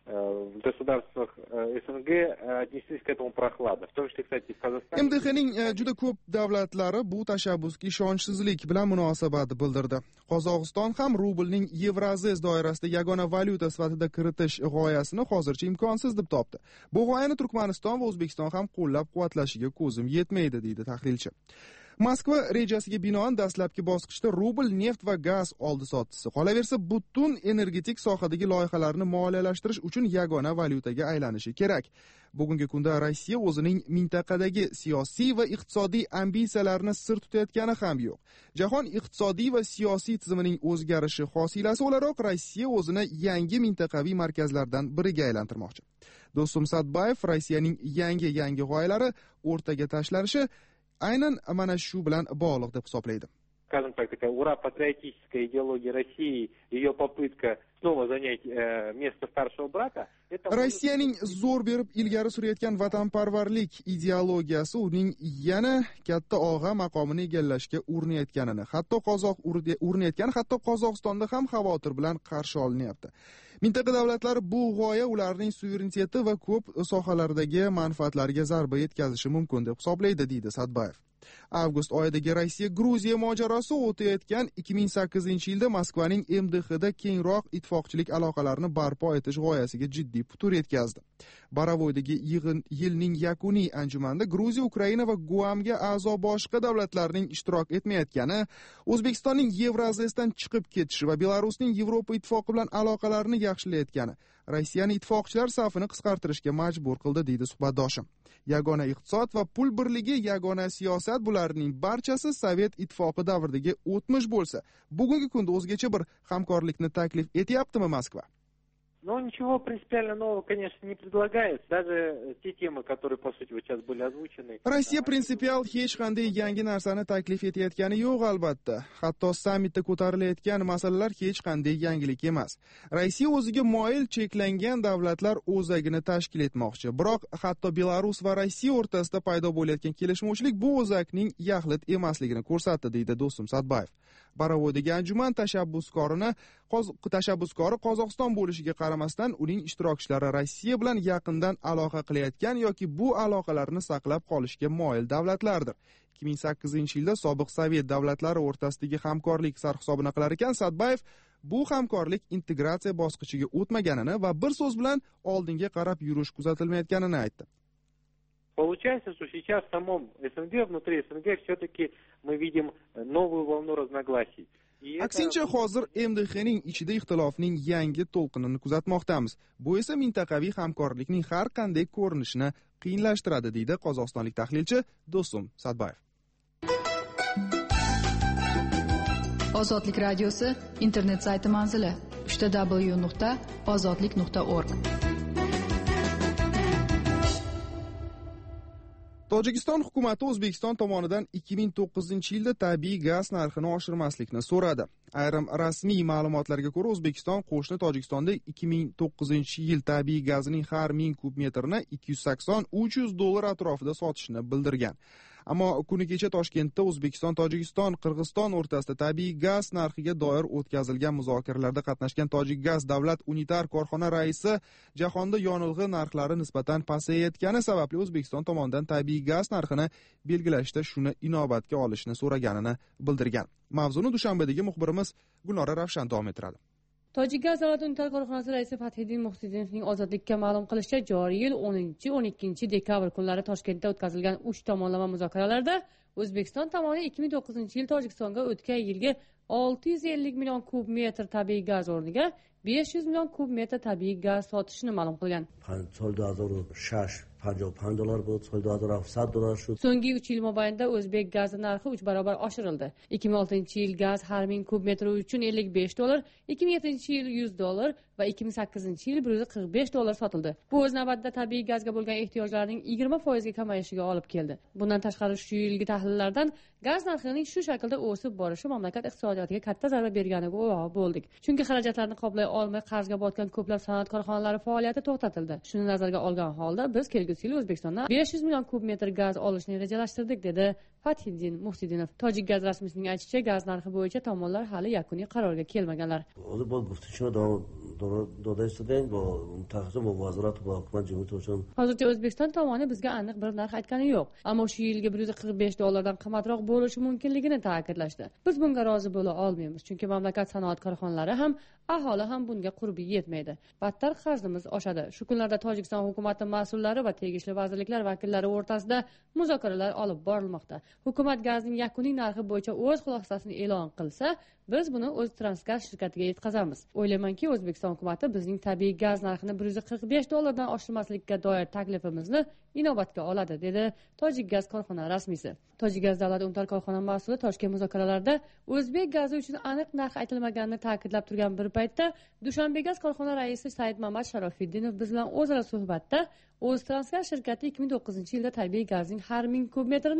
в государствах СНГ отнеслись к этому прохладно. В том числе, кстати, в Казахстане. M D Xning juda ko'p davlatlari bu tashabbusga ishonchsizlik bilan munosabat bildirdi. Qozog'iston ham rublning Yevrazes doirasida yagona valyuta sifatida kiritish g'oyasini hozircha imkonsiz deb topdi. Bu g'oyani Turkmaniston va O'zbekiston ham qo'llab-quvvatlashiga ko'zim yetmaydi, deydi tahlilchi. Moskva rejasiga binoan dastlabki bosqichda rubl, neft va gaz oldi-sotdisi. Qolaversa, butun energetik sohadagi loyihalarni moliyalashtirish uchun yagona valyutaga aylanishi kerak. Bugungi kunda Rossiya o'zining mintaqadagi siyosiy va iqtisodiy ambitsiyalarini sir tutayotgani ham yo'q. Jahon iqtisodiy va siyosiy tizimining o'zgarishi hosilasi o'laroq Rossiya o'zini yangi mintaqaviy markazlardan biriga aylantirmoqchi. Do'stum Satbayev Rossiyaning yangi-yangi g'oyalari o'rtaga tashlanishi aynan mana shu bilan bog'liq deb hisoblaydi. Скажем так, такая ура-патриотическая идеология России, ее попытка снова занять э, место старшего брата. Rossiyaning zo'r berib ilgari surayotgan vatanparvarlik ideologiyasi uning yana katta og'a maqomini egallashga urinayotganini, hatto qozoq urinayotgan, hatto Qozog'istonda ham xavotir bilan qarshi olinyapti. Mintaqa davlatlari bu g'oya ularning suvereniteti va ko'p sohalardagi manfaatlariga zarba yetkazishi mumkin deb hisoblaydi, deydi Satbayev. Avgust oyidagi Rossiya Gruziya mojarosi o'tayotgan ikki ming sakkizinchi yilda Moskvaning M D Xda kengroq ittifoqchilik aloqalarini barpo etish g'oyasiga jiddiy putur yetkazdi. Baravoydagi yilning yakuniy anjumanida Gruziya, Ukraina va Guamga a'zo boshqa davlatlarning ishtirok etmayotgani, O'zbekistonning Yevraziyasidan chiqib ketishi va Belarusning Yevropa ittifoqi bilan aloqalarini yaxshilayotgani Rossiyani ittifoqchilar safini qisqartirishga majbur qildi, deydi suhbatdoshim. Yagona iqtisod va pul birligi, yagona siyosat bularning barchasi Sovet ittifoqi davridagi o'tmish bo'lsa, bugungi kunda o'zgacha bir hamkorlikni taklif etyaptimi Moskva? Но ничего принципиально нового, конечно, не предлагает. Даже те темы, которые, по сути, вот сейчас были озвучены. Rossiya prinsipial hech qanday yangi narsani taklif etayotgani yo'q, albatta. Hatto sammitda ko'tarilayotgan masalalar hech qanday yangilik emas. Rossiya o'ziga moyil cheklangan davlatlar o'zagini tashkil etmoqchi. Biroq hatto Belarus va Rossiya o'rtasida paydo bo'layotgan kelishmovchilik bu o'zakning yaxlit emasligini ko'rsatdi, deydi do'stim Satbayev. Baravoydagi anjuman tashabbuskorini tashabbuskori Qozog'iston bo'lishiga qaramasdan uning ishtirokchilari Rossiya bilan yaqindan aloqa qilayotgan yoki bu aloqalarni saqlab qolishga moyil davlatlardir. ikki ming sakkizinchi yilda sobiq Sovet davlatlari o'rtasidagi hamkorlik sarhisobini qilar ekan Satbayev, bu hamkorlik integratsiya bosqichiga o'tmaganini va bir so'z bilan oldinga qarab yurish kuzatilmayotganini aytdi. Получается, что сейчас в самом СНГ, внутри СНГ, все-таки мы видим новую волну разногласий. Aksincha, hozir M D Xning ichida ixtilofning yangi to'lqinini kuzatmoqdamiz. Bu esa mintaqaviy hamkorlikning har qanday ko'rinishini qiyinlashtiradi, deydi qozog'istonlik tahlilchi Do'stum Satbayev. Ozodlik radiosi internet sayti manzili uch w nuqta ozodlik nuqta org. Tojikiston hukumati O'zbekiston tomonidan ikki ming to'qqizinchi yilda tabiiy gaz narxini oshirmaslikni so'radi. Ayrim rasmiy ma'lumotlarga ko'ra, O'zbekiston qo'shni Tojikistonda ikki ming to'qqizinchi yil tabiiy gazining har ming kub metrini ikki yuz sakson uch yuz dollar atrofida sotishini bildirgan. Ammo kuni kecha Toshkentda O'zbekiston, Tojikiston, Qirg'iziston o'rtasida tabiiy gaz narxiga doir o'tkazilgan muzokaralarda qatnashgan Tojik gaz davlat unitar korxona raisi jahonda yonilg'i narxlari nisbatan pasayayotgani sababli O'zbekiston tomonidan tabiiy gaz narxini belgilashda shuni inobatga olishni so'raganini bildirgan. Mavzuni Dushanbedagi muxbirimiz Gulnora Ravshan davom ettiradi. Tojik gaz davlat unitar korxonasi raisi Fathiddin Muhsidinovning Ozodlikka ma'lum qilishicha, joriy yil o'ninchi o'n ikkinchi dekabr kunlari Toshkentda o'tkazilgan uch tomonlama muzokaralarda O'zbekiston tomoni ikki ming to'qqizinchi yil Tojikistonga o'tgan yilgi olti yuz ellik million kub metr tabiiy gaz o'rniga besh yuz million kub metr tabiiy gaz sotishini ma'lum qilgan. So'nggi uch yil mobaynida o'zbek gazi narxi uch barobar oshirildi. ikki ming oltinchi yil gaz har ming kub metri uchun ellik besh dollar, ikki ming yettinchi yil yuz dollar va ikki ming sakkizinchi yil bir yuz qirq besh dollar sotildi. Bu o'z navbatida tabiiy gazga bo'lgan ehtiyojlarning yigirma foizga kamayishiga olib keldi. Bundan tashqari shu yilgi tahlillardan gaz narxining shu shaklda o'sib borishi mamlakat iqtisodiyotiga katta zarba berganiga guvoh bo'ldik. Chunki xarajatlarni qoplay olmay qarzga botgan ko'plab sanoat korxonalari faoliyati to'xtatildi. Shuni nazarga olgan holda biz kelgusi yil O'zbekistondan besh yuz million kub metr gaz olishni rejalashtirdik, dedi Fathiddin Muhsidinov. Tojik gaz rasmiysining aytishicha, gaz narxi bo'yicha tomonlar hali yakuniy qarorga kelmaganlar. Hozircha O'zbekiston tomoni bizga aniq bir narx aytgani yo'q, ammo shu yilgi bir yuz qirq besh dollardan qimmatroq bo'lishi mumkinligini ta'kidlashdi. Biz bunga rozi bo'la olmaymiz, chunki mamlakat sanoat korxonalari ham, aholi ham bunga qurbi yetmaydi. Battar qarzimiz oshadi. Shu kunlarda Tojikiston hukumati mas'ullari va tegishli vazirliklar vakillari o'rtasida muzokaralar olib borilmoqda. Hukumat gazning yakuniy narxi bo'yicha o'z xulosasini e'lon qilsa, biz buni o'z Transgaz shirkatiga yetkazamiz. O'ylaymanki, O'zbekiston hukumati bizning tabiiy gaz narxini bir yuz qirq besh dollardan oshirmaslikka doir taklifimizni inobatga oladi, dedi Tojik gaz korxona rasmiysi. Tojik gaz davlat unitar korxona mas'uli Toshkent muzokaralarida o'zbek gazi uchun aniq narx aytilmaganini ta'kidlab turgan bir paytda Dushanbe gaz korxona raisi Said Mamad Sharofiddinov biz bilan o'zaro suhbatda O'ztransgaz shirkati ikki ming to'qqizinchi yilda tabiiy gazning har ming kub metrini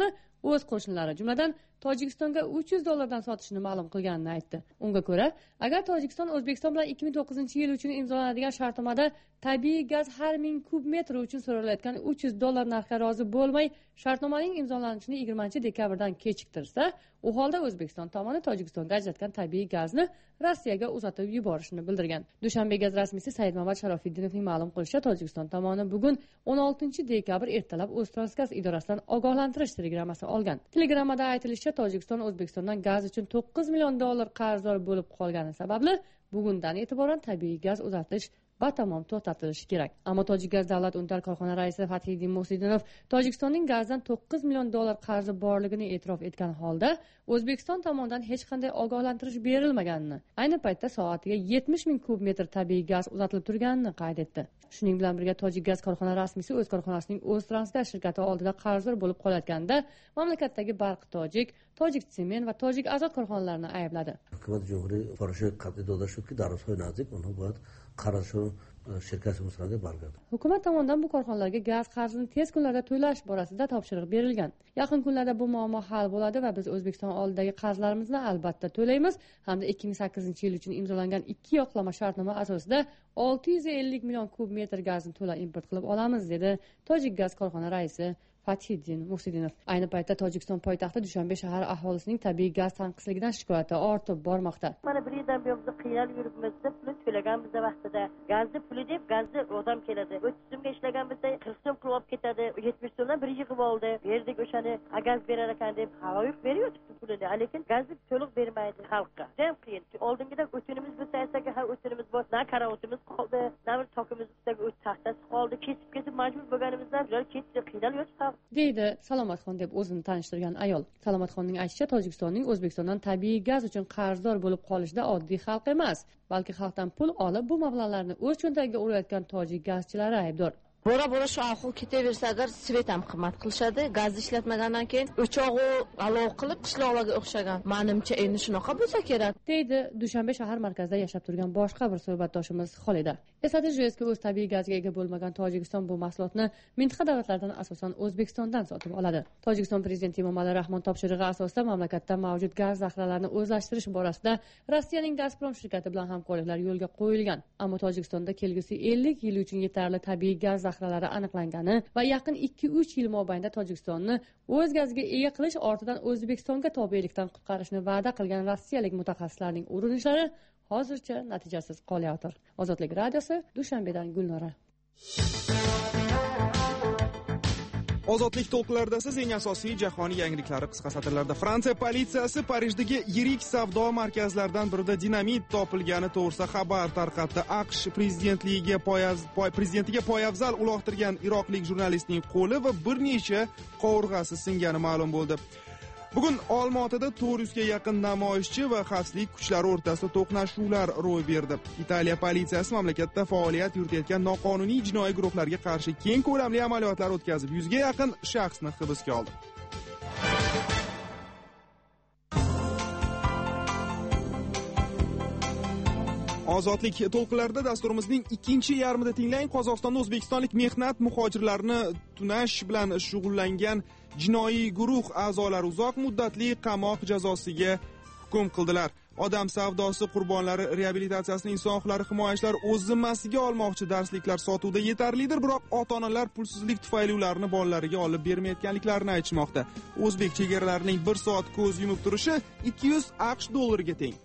o'z qo'shnilari jumladan Tojikistonga uch yuz dollardan sotishini ma'lum qilganini aytdi. Unga ko'ra, agar Tojikiston O'zbekiston bilan ikki ming to'qqizinchi yil uchun imzolanadigan shartnomada tabiiy gaz har ming kub metr uchun so'ralayotgan uch yuz dollar narxga rozi bo'lmay, shartnomaning imzolanishini yigirmanchi dekabrdan kechiktirsa, u holda O'zbekiston tomoni Tojikistonga ajratgan tabiiy gazni Rossiyaga uzatib yuborishini bildirgan. Dushanbe gaz rasmiysi Saidmamad Sharofiddinovning ma'lum qilishicha, Tojikiston tomoni bugun o'n oltinchi dekabr ertalab O'ztransgaz idorasidan ogohlantirish telegrammasi olgan. Telegrammada aytilishicha, Tojikiston O'zbekistondan gaz uchun to'qqiz million dollar qarzdor bo'lib qolgani sababli bugundan e'tiboran tabiiy gaz uzatish batamom to'xtatilishi kerak. Ammo Tojikgaz davlat untar korxona raisi Fathiddin Musidinov Tojikistonning gazdan to'qqiz million dollar qarzi borligini e'tirof etgan holda O'zbekiston tomonidan hech qanday ogohlantirish berilmaganini, ayni paytda soatiga yetmish ming kub metr tabiiy gaz uzatilib turganini qayd etdi. Shuning bilan birga Tojikgaz korxona rasmiysi o'z korxonasining O'ztransgaz shirkati oldida qarzdor bo'lib qolayotganda mamlakatdagi Barq Tojik, Tojik Sement va Tojik Azot korxonalarini aybladi. Hukumat jumhuriy qarshi qat'iy da'vat shuki, darhol nazik uni bo'd qarashu shirkati musranga bargadi. Hukumat tomonidan bu korxonalarga gaz qarzini tez kunlarda to'lash borasida topshiriq berilgan. Yaqin kunlarda bu muammo hal bo'ladi va biz O'zbekiston oldidagi qarzlarimizni albatta to'laymiz hamda ikki ming sakkizinchi yil uchun imzolangan ikki yoqlama shartnoma asosida olti yuz ellik million kub metr gazni to'la import qilib olamiz, dedi Tojikgaz korxona raisi Fathiddin Musidinov. Ayni paytda Tojikiston poytaxti Dushanbe shahar aholisining tabiiy gaz tanqisligidan shikoyati ortib bormoqda. Mana bir yildan buyon biz qiynalib yuribmiz, pul to'lagan bizda vaqtida. Gazni puli deb gazni odam keladi. o'ttiz so'mga ishlagan bizda qirq so'm qilib olib ketadi. yetmish so'mdan bir yig'ib oldi. Berdik o'shani, gaz berar ekan deb havoyiq beriyapti pulini, lekin gazni to'liq bermaydi xalqqa. Jam qiyin. Oldingidan o'tinimiz bo'lsa aytsak, ha o'tinimiz bor, na karavotimiz qoldi, na bir tokimizdagi o't taxtasi qoldi. Ketib ketib majbur bo'lganimizdan ular ketdi, qiynalib yotibdi. deydi Salomatxon deb o'zini tanishtirgan ayol. Salomatxonning aytishicha, Tojikistonning O'zbekistondan tabiiy gaz uchun qarzdor bo'lib qolishida oddiy xalq emas, balki xalqdan pul olib bu mablag'larni o'z cho'ntagiga urayotgan tojik gazchilari aybdor. Bora bora shu ahvol ketaversa, agar svet ham qimmat qilishadi, gazni ishlatmagandan keyin o'chog'i alov qilib qishloqlarga o'xshagan. Menimcha endi shunaqa bo'lsa kerak, deydi Dushanbe shahar markazida yashab turgan boshqa bir suhbatdoshimiz Xolida. Esatish joizki, o'z tabiiy gazga ega bo'lmagan Tojikiston bu mahsulotni mintaqa davlatlardan asosan O'zbekistondan sotib oladi. Tojikiston prezidenti Emomali Rahmon topshirig'i asosida mamlakatda mavjud gaz zaxiralarini o'zlashtirish borasida Rossiyaning Gazprom shirkati bilan hamkorliklar yo'lga qo'yilgan. Ammo Tojikistonda kelgusi ellik yil uchun yetarli tabiiy gaz zaxiralari aniqlangani va yaqin ikki uch yil mobaynida Tojikistonni o'z gaziga ega qilish ortidan O'zbekistonga tobelikdan qutqarishni va'da qilgan rossiyalik mutaxassislarning urinishlari hozircha natijasiz qolayotir. Ozodlik radiosi, Dushanbedan Gulnora. Ozodlik to'lqinlarida siz eng asosiy jahoniy yangiliklari qisqa satrlarda. Fransiya politsiyasi Parijdagi yirik savdo markazlaridan birida dinamit topilgani to'g'risida xabar tarqatdi. AQSh prezidentligiga prezidentiga poyabzal uloqtirgan iroqlik jurnalistning qo'li va bir necha qovurg'asi singani ma'lum bo'ldi. Bugun Olmaotada to'rt yuzga yaqin namoyishchi va xavfsizlik kuchlari o'rtasida to'qnashuvlar ro'y berdi. Italiya politsiyasi mamlakatda faoliyat yuritayotgan noqonuniy jinoiy guruhlarga qarshi keng ko'lamli amaliyotlar o'tkazib, yuzga yaqin shaxsni hibsga oldi. Ozodlik to'lqinlarida dasturimizning ikkinchi yarmida tinglang. Qozog'istonda o'zbekistonlik mehnat muhojirlarini tunash bilan shug'ullangan jinoiy guruh a'zolari uzoq muddatli qamoq jazosiga hukm qildilar. Odam savdosi qurbonlari reabilitatsiyasini inson huquqlari himoyachilari o'z zimmasiga olmoqchi. Darsliklar sotuvda yetarlidir, biroq ota-onalar pulsizlik tufayli ularni bolalariga olib bermayotganliklarini aytishmoqda. O'zbek chegaralarining bir soat ko'z yumib turishi ikki yuz AQSh dollariga teng.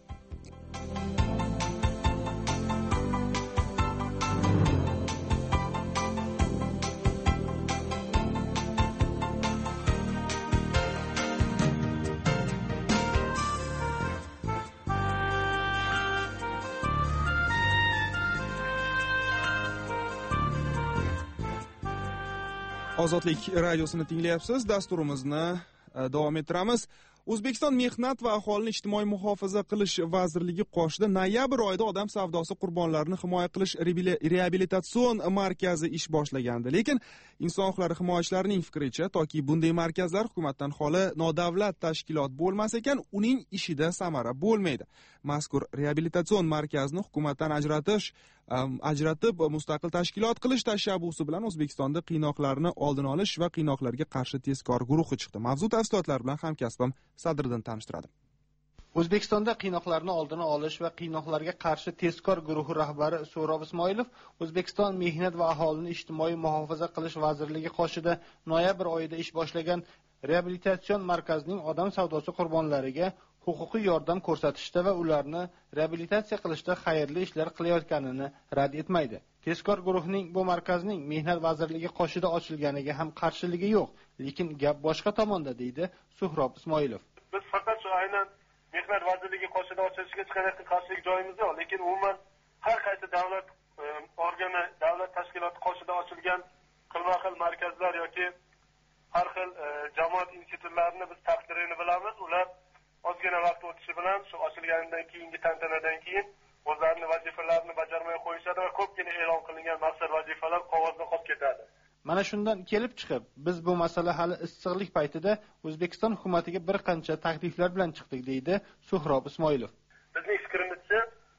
Ozodlik radiosini tinglayapsiz. Dasturimizni davom ettiramiz. O'zbekiston Mehnat va aholini ijtimoiy muhofaza qilish vazirligi qoshida noyabr oyida odam savdosi qurbonlarini himoya qilish reabilitatsion markazi ish boshlagandi. Lekin inson huquqlari himoyachilarining fikricha, toki bunday markazlar hukumatdan xoli nodavlat tashkilot bo'lmas ekan, uning ishida samara bo'lmaydi. Mazkur reabilitatsion markazni hukumatdan ajratish, ajratib mustaqil tashkilot qilish tashabbusi bilan O'zbekistonda qiynoqlarni oldini olish va qiynoqlarga qarshi tezkor guruhi chiqdi. Mavzu tafsilotlari bilan hamkasbim Sadriddin tanishtiradi. O'zbekistonda qiynoqlarni oldini olish va qiynoqlarga qarshi tezkor guruhi rahbari So'rob Ismoilov O'zbekiston Mehnat va aholini ijtimoiy muhofaza qilish vazirligi qoshida noyabr oyida ish boshlagan reabilitatsion markazining odam savdosi qurbonlariga huquqiy yordam ko'rsatishda va ularni reabilitatsiya qilishda xayrli ishlar qilayotganini rad etmaydi. Tezkor guruhning bu markazning Mehnat vazirligi qoshida ochilganiga ham qarshiligi yo'q, lekin gap boshqa tomonda, deydi So'rob Ismoilov. Biz faqat shu aynan Mehnat vazirligi qoshida ochilishiga hech qanday qarshilik joyimiz yo'q, lekin umuman har qaysi davlat organi, davlat tashkiloti qoshida ochilgan xilma-xil markazlar yoki har xil jamoat institutlarini biz taqdirini bilamiz. Ular ozgina vaqt o'tishi bilan shu ochilganidan keyingi tantanadan keyin o'zlarining vazifalarini bajarmay qo'yishadi va ko'pgina e'lon qilingan maqsad vazifalar qog'ozda qolib ketadi. Mana shundan kelib chiqib, biz bu masala hali issiqlik paytida O'zbekiston hukumatiga bir qancha takliflar bilan chiqdik, deydi So'rob Ismoilov. Bizning fikrimizcha,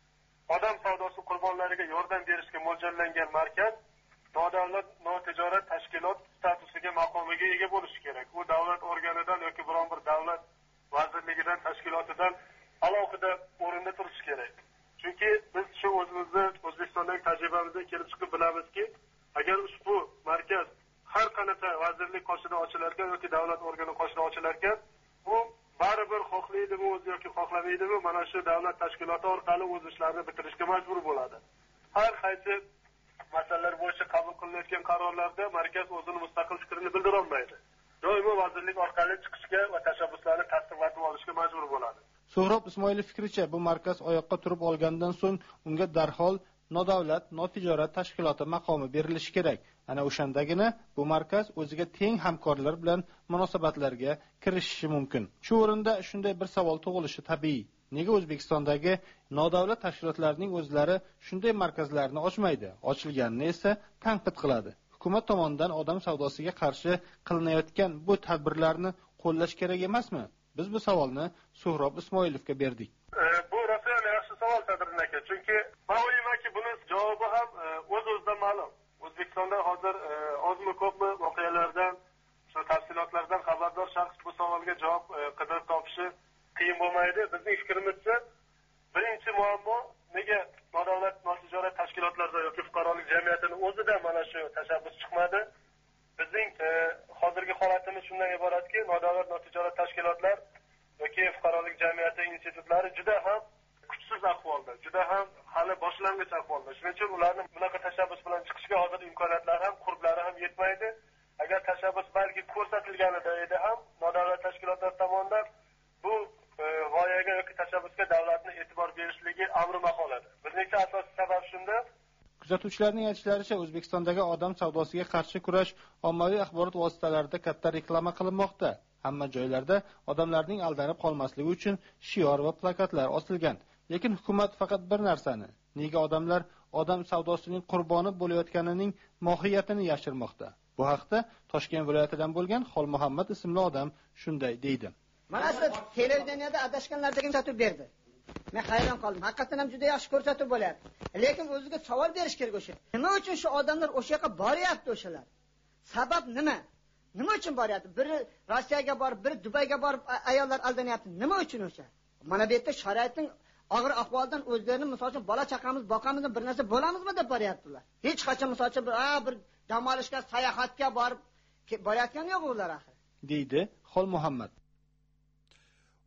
odam savdosi qurbonlariga yordam berishga mo'ljallangan markaz nodavlat notijorat tashkilot statusiga, maqomiga ega bo'lishi kerak. U davlat organidan yoki biron bir davlat vazirligidan, tashkilotidan alohida o'rinda turishi kerak. Chunki biz shu o'zimizni O'zbekistondagi tajribamizdan kelib chiqib bilamizki, agar ushbu markaz har qanaqa vazirlik qoshida ochilarkan yoki davlat organi qoshida ochilarkan, bu baribir xohlaydimi o'zi yoki xohlamaydimi, mana shu davlat tashkiloti orqali o'z ishlarini bitirishga majbur bo'ladi. Har qaysi masalalar bo'yicha qabul qilinayotgan qarorlarda markaz o'zini mustaqil fikrini bildira olmaydi. Doimo vazirlik orqali chiqishga va tashabbuslarni tasdiqlatib olishga majbur bo'ladi. So'rob Ismoilov fikricha, bu markaz oyoqqa turib olgandan so'ng unga darhol nodavlat notijorat tashkiloti maqomi berilishi kerak. Ana o'shandagina bu markaz o'ziga teng hamkorlar bilan munosabatlarga kirishishi mumkin. Shu o'rinda shunday bir savol tug'ilishi tabiiy. Nega O'zbekistondagi nodavlat tashkilotlarning o'zlari shunday markazlarni ochmaydi? Ochilganini esa tanqid qiladi. Hukumat tomonidan odam savdosiga qarshi qilinayotgan bu tadbirlarni qo'llash kerak emasmi? Biz bu savolni So'rob Ismoilovga berdik. Bu rosa yaxshi savol Sadriddin aka, chunki ma'lumki buni javobi ham o'z-o'zidan ma'lum. O'zbekistonda hozir ozmi ko'pmi voqealardan, shu tafsilotlardan xabardor shaxs bu savolga javob qidirib topishi qiyin bo'lmaydi. Bizning fikrimizcha, birinchi muammo nega nodavlat notijorat tashkilotlarda yoki fuqarolik jamiyatining o'zida mana shu tashabbus chiqmadi? Bizning hozirgi holatimiz shundan iboratki, nodavlat notijorat tashkilotlar yoki fuqarolik jamiyati institutlari juda ham kuchsiz ahvolda, juda ham hali boshlang'ich ahvolda. Shuning uchun ularning bunaqa tashabbus bilan chiqishga hozir imkoniyatlari ham, qurblari ham yetmaydi. Agar tashabbus balki ko'rsatilganida edi ham nodavlat tashkilotlar tomonidan bu g'oyaga yoki tashabbusga davlatning e'tibor berishligi amri mahol edi. Bizningcha asosiy sabab shunda. Kuzatuvchilarning aytishlaricha, O'zbekistondagi odam savdosiga qarshi kurash ommaviy axborot vositalarida katta reklama qilinmoqda. Hamma joylarda odamlarning aldanib qolmasligi uchun shior va plakatlar osilgan. Lekin hukumat faqat bir narsani, nega odamlar odam savdosining qurboni bo'layotganining mohiyatini yashirmoqda. Bu haqda Toshkent viloyatidan bo'lgan Xolmuhammad ismli odam shunday deydi. Mana shu televideniyada adashganlardagi ko'rsatuv berdi. Men hayron qoldim. Haqiqatan ham juda yaxshi ko'rsatuv bo'lyapti. Lekin o'ziga savol berish kerak o'sha. Nima uchun shu odamlar o'sha yoqqa boryapti o'shalar? Sabab nima? Nima uchun boryapti? Biri Rossiyaga borib, biri Dubayga borib ayollar aldanyapti. Nima uchun o'sha? Mana bu yerda shariatning og'ir ahvoldan o'zlarini, misol uchun bola chaqamiz, boqamiz, bir narsa bo'lamizmi deb boryaptilar. Hech qachon misol uchun bir, a, bir dam olishga, sayohatga borib borayotgani yo'q ular axir. deydi Xolmuhammad.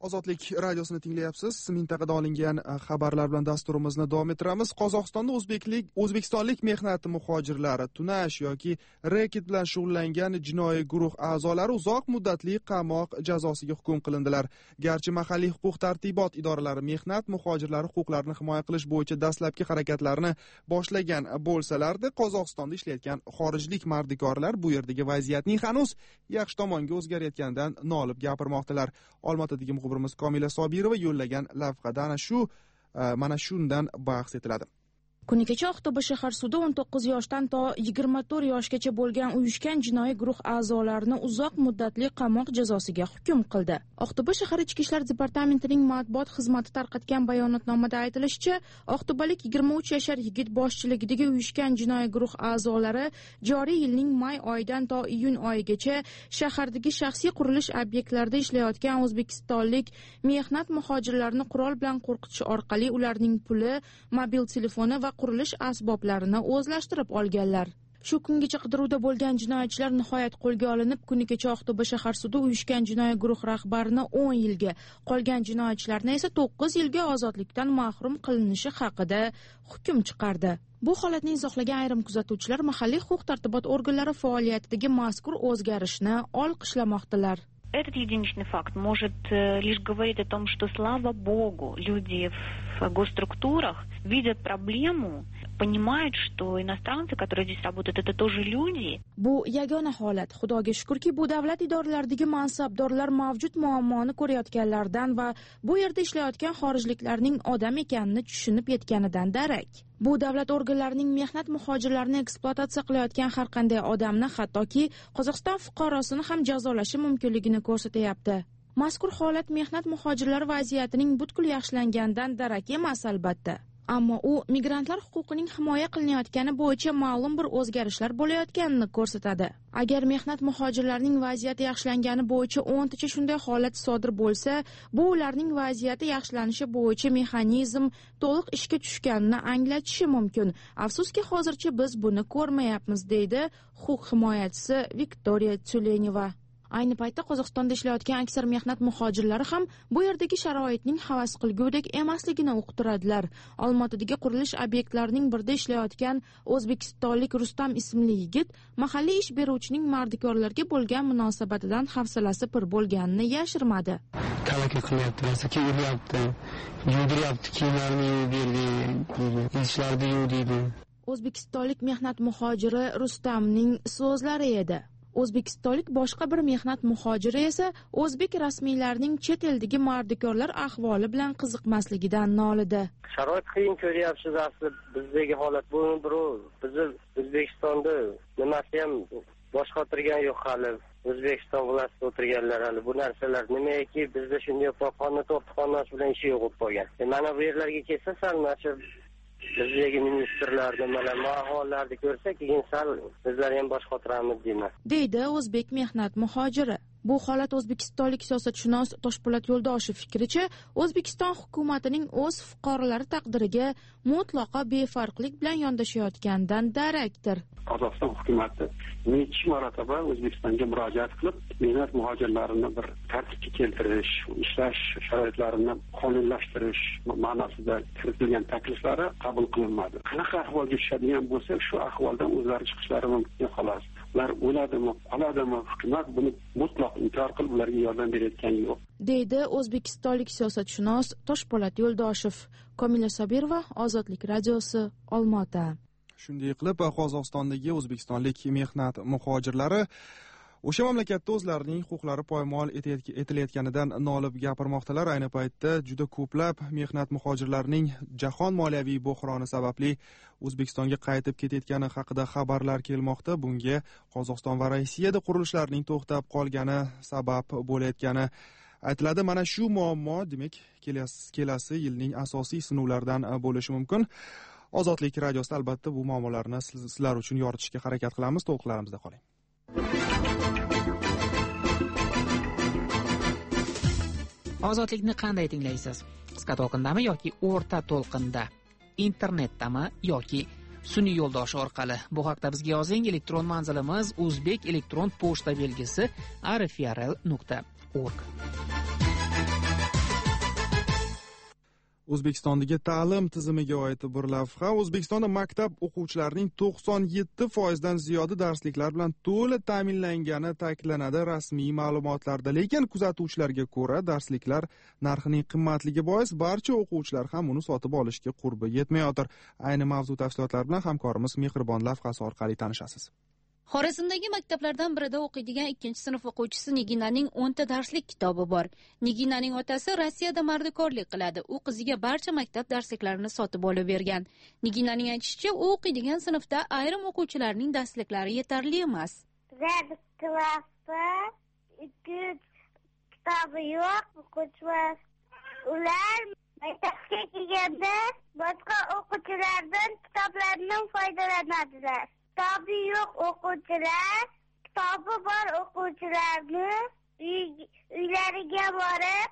Ozodlik radiosini tinglayapsiz. Mintaqada olingan xabarlar bilan dasturimizni davom ettiramiz. Qozog'istonda o'zbeklik, o'zbekistonlik mehnat muhojirlari tunash yoki reket bilan shug'ullangan jinoiy guruh a'zolari uzoq muddatli qamoq jazosiga hukm qilindilar. Garchi mahalliy huquq-tartibot idoralari mehnat muhojirlari huquqlarini himoya qilish bo'yicha dastlabki harakatlarni boshlagan bo'lsalardi, Qozog'istonda ishlayotgan xorijlik mardikorlar bu yerdagi vaziyatning hanuz yaxshi tomonga o'zgarayotganidan nolib gapirmoqdalar. Olmaotadagi muxbirimiz Komila Sobirova yo'llagan lavhada ana shu mana shundan bahs etiladi. Kuni kecha Aqto'be shahar sudi o'n to'qqiz yoshdan to yigirma to'rt yoshgacha bo'lgan uyushgan jinoiy guruh a'zolarini uzoq muddatli qamoq jazosiga hukm qildi. Aqto'be shahar Ichki ishlar departamentining matbuot xizmati tarqatgan bayonotnomada aytilishicha, aqto'balik yigirma uch yashar yigit boshchiligidagi uyushgan jinoiy guruh a'zolari joriy yilning may oyidan to iyun oyigacha shahardagi shaxsiy qurilish obyektlarida ishlayotgan o'zbekistonlik mehnat muhojirlarini qurol bilan qo'rqitish orqali ularning puli, mobil telefoni va qurilish asboblarini o'zlashtirib olganlar. Shu kungacha qidiruvda bo'lgan jinoyatchilar nihoyat qo'lga olinib, kuni kecha Aqto'be shahar sudi uyushgan jinoiy guruh rahbarini o'n yilga, qolgan jinoyatchilarni esa to'qqiz yilga ozodlikdan mahrum qilinishi haqida hukm chiqardi. Bu holatni izohlagan ayrim kuzatuvchilar mahalliy huquq-tartibot organlari faoliyatidagi mazkur o'zgarishni olqishlamoqdalar. Этот единичный факт может лишь говорить о том, что, слава богу, люди в госструктурах видят проблему, понимают, что иностранцы, которые здесь работают, это тоже люди. Bu yagona holat. Xudoga shukrki, bu davlat idoralaridagi mansabdorlar mavjud muammoni ko'rayotganlardan va bu yerda ishlayotgan xorijliklarning odam ekanini tushunib yetganidan darak. Bu davlat organlarining mehnat muhojirlarini ekspluatatsiya qilayotgan har qanday odamni, hattoki Qozog'iston fuqarosini ham jazolashi mumkinligini ko'rsatyapti. Mazkur holat mehnat muhojirlari vaziyatining butkul yaxshilanganidan darak emas albatta. Ammo u migrantlar huquqining himoya qilinayotgani bo'yicha ma'lum bir o'zgarishlar bo'layotganini ko'rsatadi. Agar mehnat muhojirlarining vaziyati yaxshilangani bo'yicha o'ntacha shunday holat sodir bo'lsa, bu ularning vaziyati yaxshilanishi bo'yicha mexanizm to'liq ishga tushganini anglatishi mumkin. Afsuski, hozircha biz buni ko'rmayapmiz, deydi huquq himoyachisi Viktoriya Tsuleneva. Ayni paytda Qozog'istonda ishlayotgan aksar mehnat muhojirlari ham bu yerdagi sharoitning havas qilgudek emasligini uqtiradilar. Olmaotadagi qurilish obyektlarining birida ishlayotgan o'zbekistonlik Rustam ismli yigit mahalliy ish beruvchining mardikorlarga bo'lgan munosabatidan hafsalasi pir bo'lganini yashirmadi. Kalaka qilyapti, rasaki uryapti, yugurayapti, kiyimlarini berdi, ishlarni yuvdi. O'zbekistonlik mehnat muhojiri Rustamning so'zlari edi. O'zbekistonlik boshqa bir mehnat muhojiri esa o'zbek rasmiylarining chet eldagi mardikorlar ahvoli bilan qiziqmasligidan nolidi. Sharoit qiyin ko'ryapsiz, asli bizdagi holat bu birov. Biz O'zbekistonda nimasi ham bosh qotirgan yo'q hali. O'zbekiston vlasida o'tirganlar hali bu narsalar nimaki bizda shunday qonun to'xtatxonasi bilan ishi yo'q bo'lib qolgan. E mana bu yerlarga kelsa sal mana bizdagi ministerlarni mana ahvollarni ko'rsak, keyin sal bizlar ham bosh qotiramiz deyman, deydi o'zbek mehnat muhojiri. Bu holat o'zbekistonlik siyosatshunos Toshpo'lat Yo'ldoshev fikricha, O'zbekiston hukumatining o'z fuqarolari taqdiriga mutlaqo befarqlik bilan yondashayotganidan darakdir. Qozog'iston hukumati necha marotaba O'zbekistonga murojaat qilib, mehnat muhojirlarini bir tartibga keltirish, ishlash sharoitlarini qonunlashtirish ma'nosida kiritilgan takliflari qabul qilinmadi. Qanaqa ahvolga tushadigan bo'lsa, shu ahvoldan o'zlari chiqishlari mumkin xolos. Ular o'ladimi, qoladimi, hukumat buni mutlaq inkor qilib ularga yordam berayotgani yo'q, deydi o'zbekistonlik siyosatshunos Toshpo'lat Yo'ldoshev. Komila Sobirova, Ozodlik radiosi, Olmaota. Shunday qilib, Qozog'istondagi o'zbekistonlik mehnat muhojirlari o'sha mamlakatda o'zlarining huquqlari poymol etilayotganidan nolib gapirmoqdalar. Ayni paytda juda ko'plab mehnat muhojirlarining jahon moliyaviy buhroni sababli O'zbekistonga qaytib ketayotgani haqida xabarlar kelmoqda. Bunga Qozog'iston va Rossiyada qurilishlarning to'xtab qolgani sabab bo'layotgani aytiladi. Mana shu muammo demak kelasi yilning asosiy sinovlaridan bo'lishi mumkin. Ozodlik radiosida albatta bu muammolarni sizlar uchun yoritishga harakat qilamiz. To'liqlarimizda qoling. Ozodlikni qanday tinglaysiz? Qisqa to'lqindami yoki o'rta to'lqinda? Internetdami yoki sun'iy yo'ldosh orqali? Bu haqda bizga yozing. Elektron manzilimiz o'zbek elektron pochta belgisi r f r l nuqta org. O'zbekistondagi ta'lim tizimiga oid bir lavha. O'zbekistonda maktab o'quvchilarining to'qson yetti foizdan ziyodi darsliklar bilan to'la ta'minlangani ta'kidlanadi rasmiy ma'lumotlarda. Lekin kuzatuvchilarga ko'ra, darsliklar narxining qimmatligi bois barcha o'quvchilar ham uni sotib olishga qurbi yetmayotir. Ayni mavzu tafsilotlari bilan hamkorimiz Mehribon lavhasi orqali tanishasiz. Xorazmdagi maktablardan birida o'qiydigan ikkinchi sinf o'quvchisi Niginaning o'nta darslik kitobi bor. Niginaning otasi Rossiyada mardikorlik qiladi. U qiziga barcha maktab darsliklarini sotib olib bergan. Niginaning aytishicha, u o'qiydigan sinfda ayrim o'quvchilarning darsliklari yetarli emas. Bizda klassda ikki kitobi yo'q, o'quvchilar ular maktabga kelganda boshqa o'quvchilardan kitoblardan foydalanadilar. Kitobi yo'q o'quvchilar, kitobi bor o'quvchilarni uylariga borib,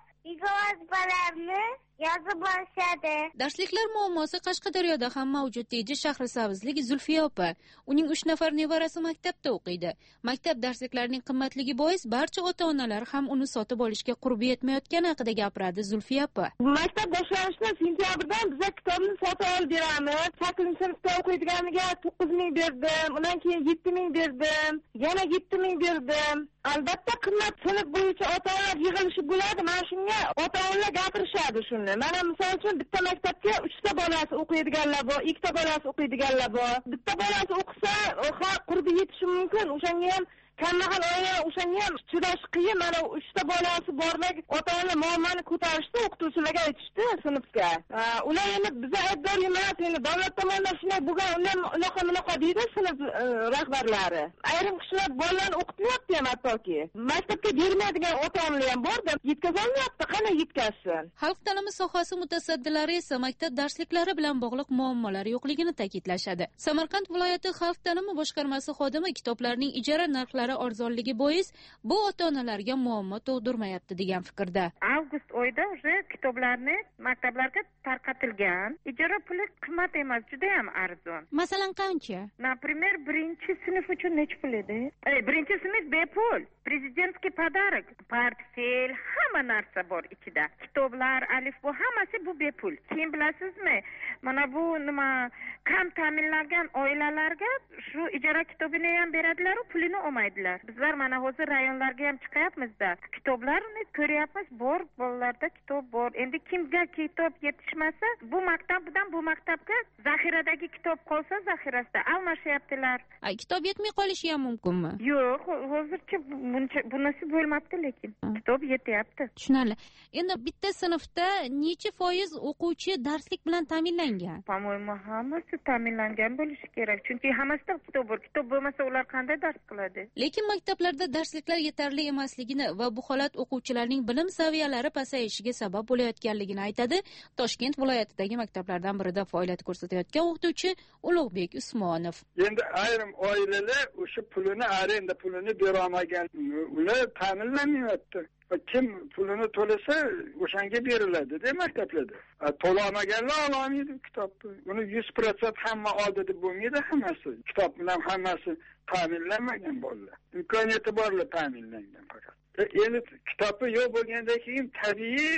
vazifalarni yozib olishadi. Darsliklar muammosi Qashqadaryoda ham mavjud, deydi Shahrisabzlik Zulfiya opa. Uning uch nafar nevarasi maktabda o'qiydi. Maktab darsliklarining qimmatligi bois barcha ota-onalar ham uni sotib olishga qurbi yetmayotgani haqida gapiradi Zulfiya opa. Maktab boshlanishida sentyabrdan biz kitobni sotib olib beramiz. sakkizinchi sinfda o'qiydiganiga to'qqiz ming berdim, undan keyin yetti ming berdim, yana yetti ming berdim. Albatta qimmat sinf bo'yicha ota-onalar yig'ilishib bo'ladi. Mana shunga ota-onalar gapirishadi shuni. Mana misol uchun bitta maktabga uchta bolasi o'qiydiganlar bor, ikkita bolasi o'qiydiganlar bor. Bitta bolasi o'qisa, qurbi yetishi mumkin. O'shanga ham kambag'al oila o'shanga ham chidash qiyin. Mana uchta bolasi bormak, ota-onalar muammoni ko'tarishdi, o'qituvchilarga aytishdi sinfga. Ular endi biza aybdor emas, endi davlat tomonidan shunday bo'lgan, undan unaqa bunaqa deydi sinf rahbarlari. Ayrim kishilar bolalarni o'qitmayapti ham hattoki. Maktabga bermaydigan ota-onalar ham bor-da, yetkazolmayapti, qanday yetkazsin? Xalq ta'limi sohasi mutasaddilari esa maktab darsliklari bilan bog'liq muammolar yo'qligini ta'kidlashadi. Samarqand viloyati xalq ta'limi boshqarmasi xodimi kitoblarning ijara narxlari arzonligi bois bu ota-onalarga muammo tug'dirmayapti degan fikrda. Avgust oyida уже kitoblarni maktablarga tarqatilgan. Ijara puli qimmat emas, juda ham arzon. Masalan, qancha? Например, birinchi sinf uchun necha pul edi? Ey, birinchi sinf bepul. Prezidentskiy pодарок, portfel, hamma narsa bor ichida. Kitoblar, alifbo, hammasi bu bepul. Keyin bilasizmi, mana bu nima kam ta'minlangan oilalarga shu ijara kitobini ham beradilar, pulini olmaydilar. Bizlar mana hozir rayonlarga ham chiqyapmiz-da. Kitoblarni ko'ryapmiz, bor bolalarda kitob bor. Endi kimga kitob yetishmasa, bu maktabdan bu maktabga zaxiradagi kitob qolsa, zaxirasida almashyaptilar. Ay, kitob yetmay qolishi ham mumkinmi? Yo'q, hozircha bunisi bo'lmabdi, lekin kitob yetyapti. Tushunarli. Endi bitta sinfda necha foiz o'quvchi darslik bilan ta'minlangan? Po-mo'ymu hammasi ta'minlangan bo'lishi kerak. Chunki hammasida kitob bor. Kitob bo'lmasa ular qanday dars qiladi? Lekin maktablarda darsliklar yetarli emasligini va bu holat o'quvchilarning bilim saviyalari pasayishiga sabab bo'layotganligini aytadi Toshkent viloyatidagi maktablardan birida faoliyat ko'rsatayotgan o'qituvchi Ulug'bek Usmonov. Endi ayrim oilalar o'sha pulini, arenda pulini bera olmagan, ular ta'minlanmayapti. Kim pulini to'lasa, o'shanga beriladi-da maktablarda. To'lamaganlar olmaydi kitobni. Uni yuz foiz hamma oldi deb bo'lmaydi hammasi. Kitob bilan hammasi ta'minlanmagan bolalar. Imkoniyati borlar ta'minlangan faqat. Endi kitobi yo'q bo'lgandan keyin tabiiy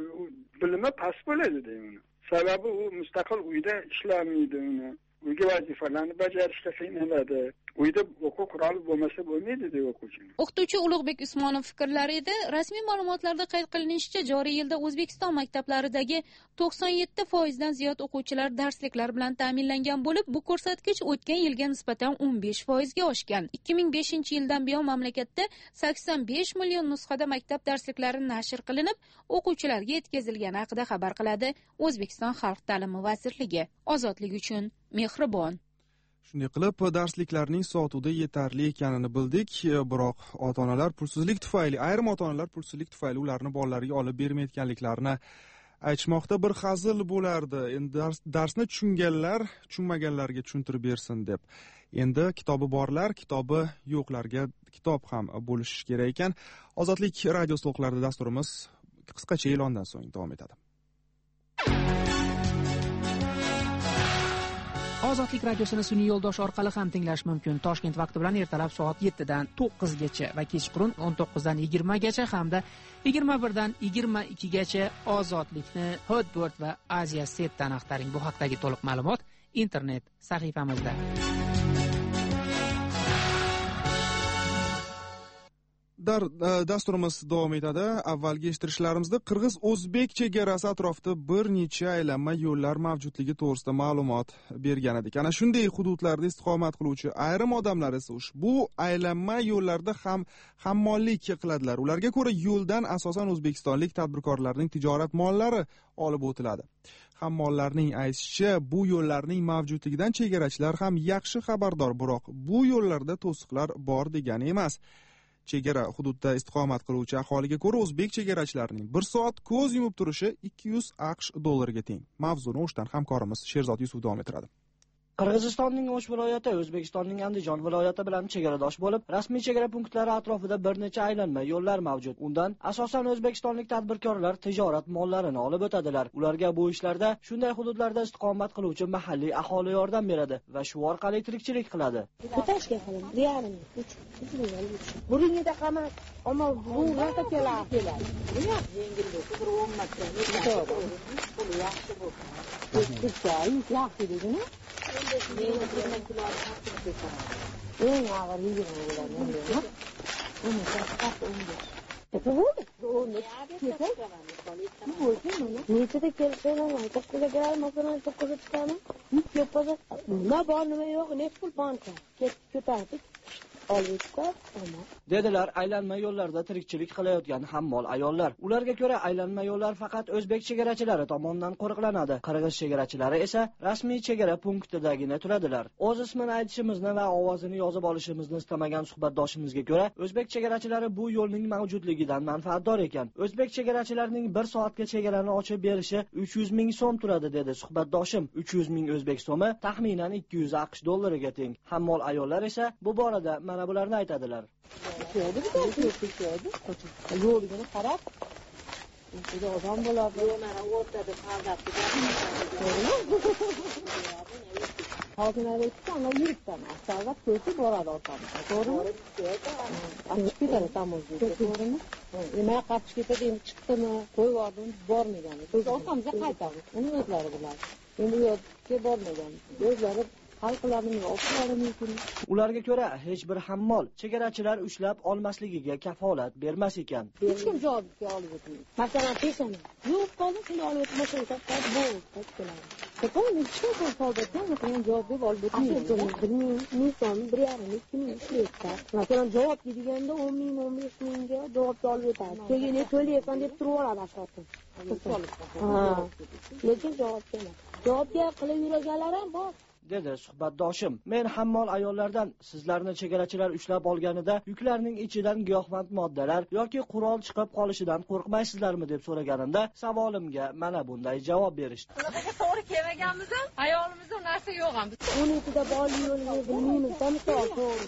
bilimi past bo'ladi deyman. Sababi u mustaqil uyda ishlamaydi uni. Uyga vazifalarni bajarishda qiynaladi. Uyda o'quv quroli bo'lmasa bo'lmaydi deb o'quvchini. O'qituvchi Ulug'bek Usmonov fikrlarida rasmiy ma'lumotlarda qayd qilinishicha, joriy yilda O'zbekiston maktablaridagi to'qson yetti foizdan ziyod o'quvchilar darsliklar bilan ta'minlangan bo'lib, bu ko'rsatkich o'tgan yilga nisbatan o'n besh foizga oshgan. ikki ming beshinchi yildan buyon mamlakatda sakson besh million nusxada maktab darsliklari nashr qilinib, o'quvchilarga yetkazilgani haqida xabar qiladi O'zbekiston Xalq ta'limi vazirligi. Ozodlik uchun Mehribon. Shunday qilib, darsliklarning sotuvda yetarli ekanini bildik, biroq ota-onalar pulsizlik tufayli, ayrim ota-onalar pulsizlik tufayli ularni bolalariga olib bermayotganliklarini aytishmoqda. Bir hazil bo'lardi. Endi dars, darsni tushunganlar tushunmaganlarga tushuntirib bersin deb. Endi kitobi borlar, kitobi yo'qlarga kitob ham bo'lishi kerak ekan. Ozodlik radio sloqlarida dasturimiz qisqacha e'londan so'ng davom etadi. Ozodlik radiosini sun'iy yo'ldosh orqali ham tinglash mumkin. Toshkent vaqti bilan ertalab soat yettidan to'qqizgacha va kechqurun o'n to'qqizdan yigirmagacha hamda yigirma birdan yigirma ikkigacha Ozodlikni Hotbird va Asia Setdan axtaring. Bu haqdagi to'liq ma'lumot internet sahifamizda. Dar, dasturimiz davom etadi. Avvalgi eshittirishlarimizda qirg'iz-o'zbek chegarasi atrofida bir necha aylanma yo'llar mavjudligi to'g'risida ma'lumot bergan edik. Ana shunday hududlarda istiqomat qiluvchi ayrim odamlar esa ushbu aylanma yo'llarda ham hammollik qiladilar. Ularga ko'ra yo'ldan asosan o'zbekistonlik tadbirkorlarning tijorat mollari olib o'tiladi. Hammollarning aytishicha, bu yo'llarning mavjudligidan chegarachilar ham yaxshi xabardor, biroq bu yo'llarda to'siqlar bor degani emas. Chegara hududda istiqomat qiluvchi aholiga ko'ra o'zbek chegarachilarining bir soat ko'z yumib turishi ikki yuz aqsh dollariga teng. Mavzuni O'shdan hamkorimiz Sherzod Yusuf davom ettiradi. Qirg'izistonning O'sh viloyati O'zbekistonning Andijon viloyati bilan chegaradosh bo'lib, rasmiy chegara punktlari atrofida bir necha aylanma yo'llar mavjud. Undan asosan o'zbekistonlik tadbirkorlar tijorat mollarini olib o'tadilar. Ularga bu ishlarda shunday hududlarda istiqomat qiluvchi mahalliy aholi yordam beradi va shu orqali tirikchilik qiladi. Kutashga qiling, diyarim. Buringda qamat, ammo bu narsa keladi. Nima? Yengil bo'lsa, bir o'n marta. Bu yaxshi bo'ldi. Bu yaxshi dedimi? Eng og'ir yigirma bo'ladi. Uni qattiq o'nga. E'tibor nechada kelsalar, to'qqizga kelar, masalan, to'qqizga chiqaman. Yo'qsa, nima bor, nima yo'q, neft pul banka. Ko'tardik. Dedilar aylanma yo'llarda tirikchilik qilayotgan hammol ayollar. Ularga ko'ra aylanma yo'llar faqat o'zbek chegarachilari tomonidan qo'riqlanadi. Qirg'iz chegarachilari esa rasmiy chegara punktidagina turadilar. O'z ismini aytishimizni va ovozini yozib olishimizni istamagan suhbatdoshimizga ko'ra, o'zbek chegarachilari bu yo'lning mavjudligidan manfaatdor ekan. O'zbek chegarachilarining bir soatga chegarani ochib berishi uch yuz ming so'm turadi, dedi suhbatdoshim. uch yuz ming o'zbek so'mi taxminan ikki yuz aqsh dollariga teng. Hammol ayollar esa bu borada mana bularni aytadilar. Yo'ligini qarab, juda odam bo'ladi. Mana o'rtada savdo hozir aytdim, ana yuribman. Savdo ko'rib boradi orqamda. To'g'rimi? Achib ketadi tamozga. To'g'rimi? Nima qapchi ketadi, endi chiqdimi, qo'yib yubordim, bormagan. Biz orqamizga qaytamiz. Uni o'zlari biladi. Endi yo'qga bormagan. O'zlari Ularga ko'ra hech bir hammol chegarachilar ushlab olmasligiga kafolat bermas ekan. Hech kim javobga olib o'tmaydi. Masalan, pesana. Yo'q, qoldi, shuni olib o'tmasa, qaytib bo'ladi, qaytib keladi. Qo'y, hech kim savdodan masalan javob berib olib o'tmaydi. Bilmayman, inson bir yarim ikki ming ishlayapti. Masalan, javob deganda o'n ming, o'n besh mingga javobga olib o'tadi. Keyin to'laysan deb turib oladi ashoti. Ha. Lekin javob keladi. Javobga qilib yurganlar ham bor. Dedi suhbatdoshim. Men hammol ayollardan sizlarni chegarachilar ushlab olganida yuklarning ichidan giyohvand moddalar yoki qurol chiqib qolishidan qo'rqmaysizlarmi deb so'raganimda savolimga mana bunday javob berishdi. Bunaqaga to'g'ri kelmaganmiz ham, ayolimizda narsa yo'q ham. o'n ikkida bor yo'lni bilmaymiz-da, misol to'g'ri.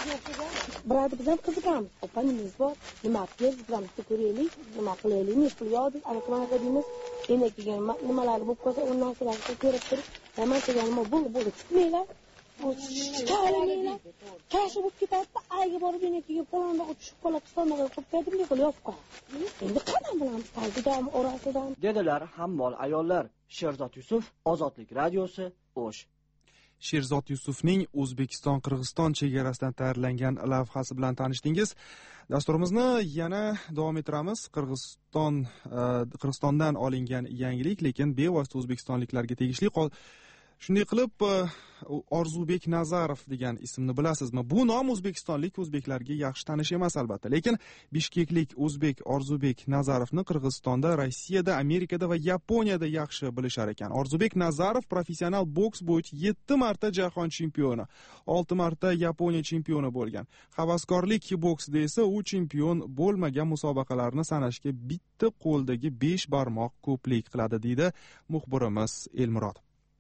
Birada biz ham qiziqamiz. Opanimiz bor. Nima qilib bizlarni ko'raylik, nima qilaylik, nima qilyapmiz, ana qanaqa deymiz. Endi kelgan nimalar bo'lib qolsa, undan narsalarni ko'rib turib, nima qilganimni bo'ldi, bo'ldi, chiqmaylar. Bu chiqaringlar. Kashi bo'lib ketadi, ayga borib inikiga polonda tushib qolib, qistonga qo'yib berdim, deb yozib qo'y. Endi qanday bilamiz, qalbidan, orasidan. Dedilar hammol ayollar. Sherzod Yusuf, Ozodlik radiosi, O'sh. Sherzod Yusufning O'zbekiston-Qirg'iziston chegarasidan tayyorlangan lavhasi bilan tanishdingiz. Dasturimizni yana davom ettiramiz. Qirg'iziston Qirg'izistondan olingan yangilik, lekin bevosita o'zbekistonliklarga tegishli. Shunday qilib, Orzubek Nazarov degan ismni bilasizmi? Bu nom o'zbekistonlik o'zbeklarga yaxshi tanish emas albatta, lekin bishkeklik o'zbek Orzubek Nazarovni Qirg'izistonda, Rossiyada, Amerikada va Yaponiyada yaxshi bilishar ekan. Orzubek Nazarov professional boks bo'yicha yetti marta jahon chempioni, olti marta Yaponiya chempioni bo'lgan. Havaskorlik boksida esa u chempion bo'lmagan musobaqalarni sanashga bitta qo'ldagi besh barmoq ko'plik qiladi, deydi muxbirimiz Elmurod.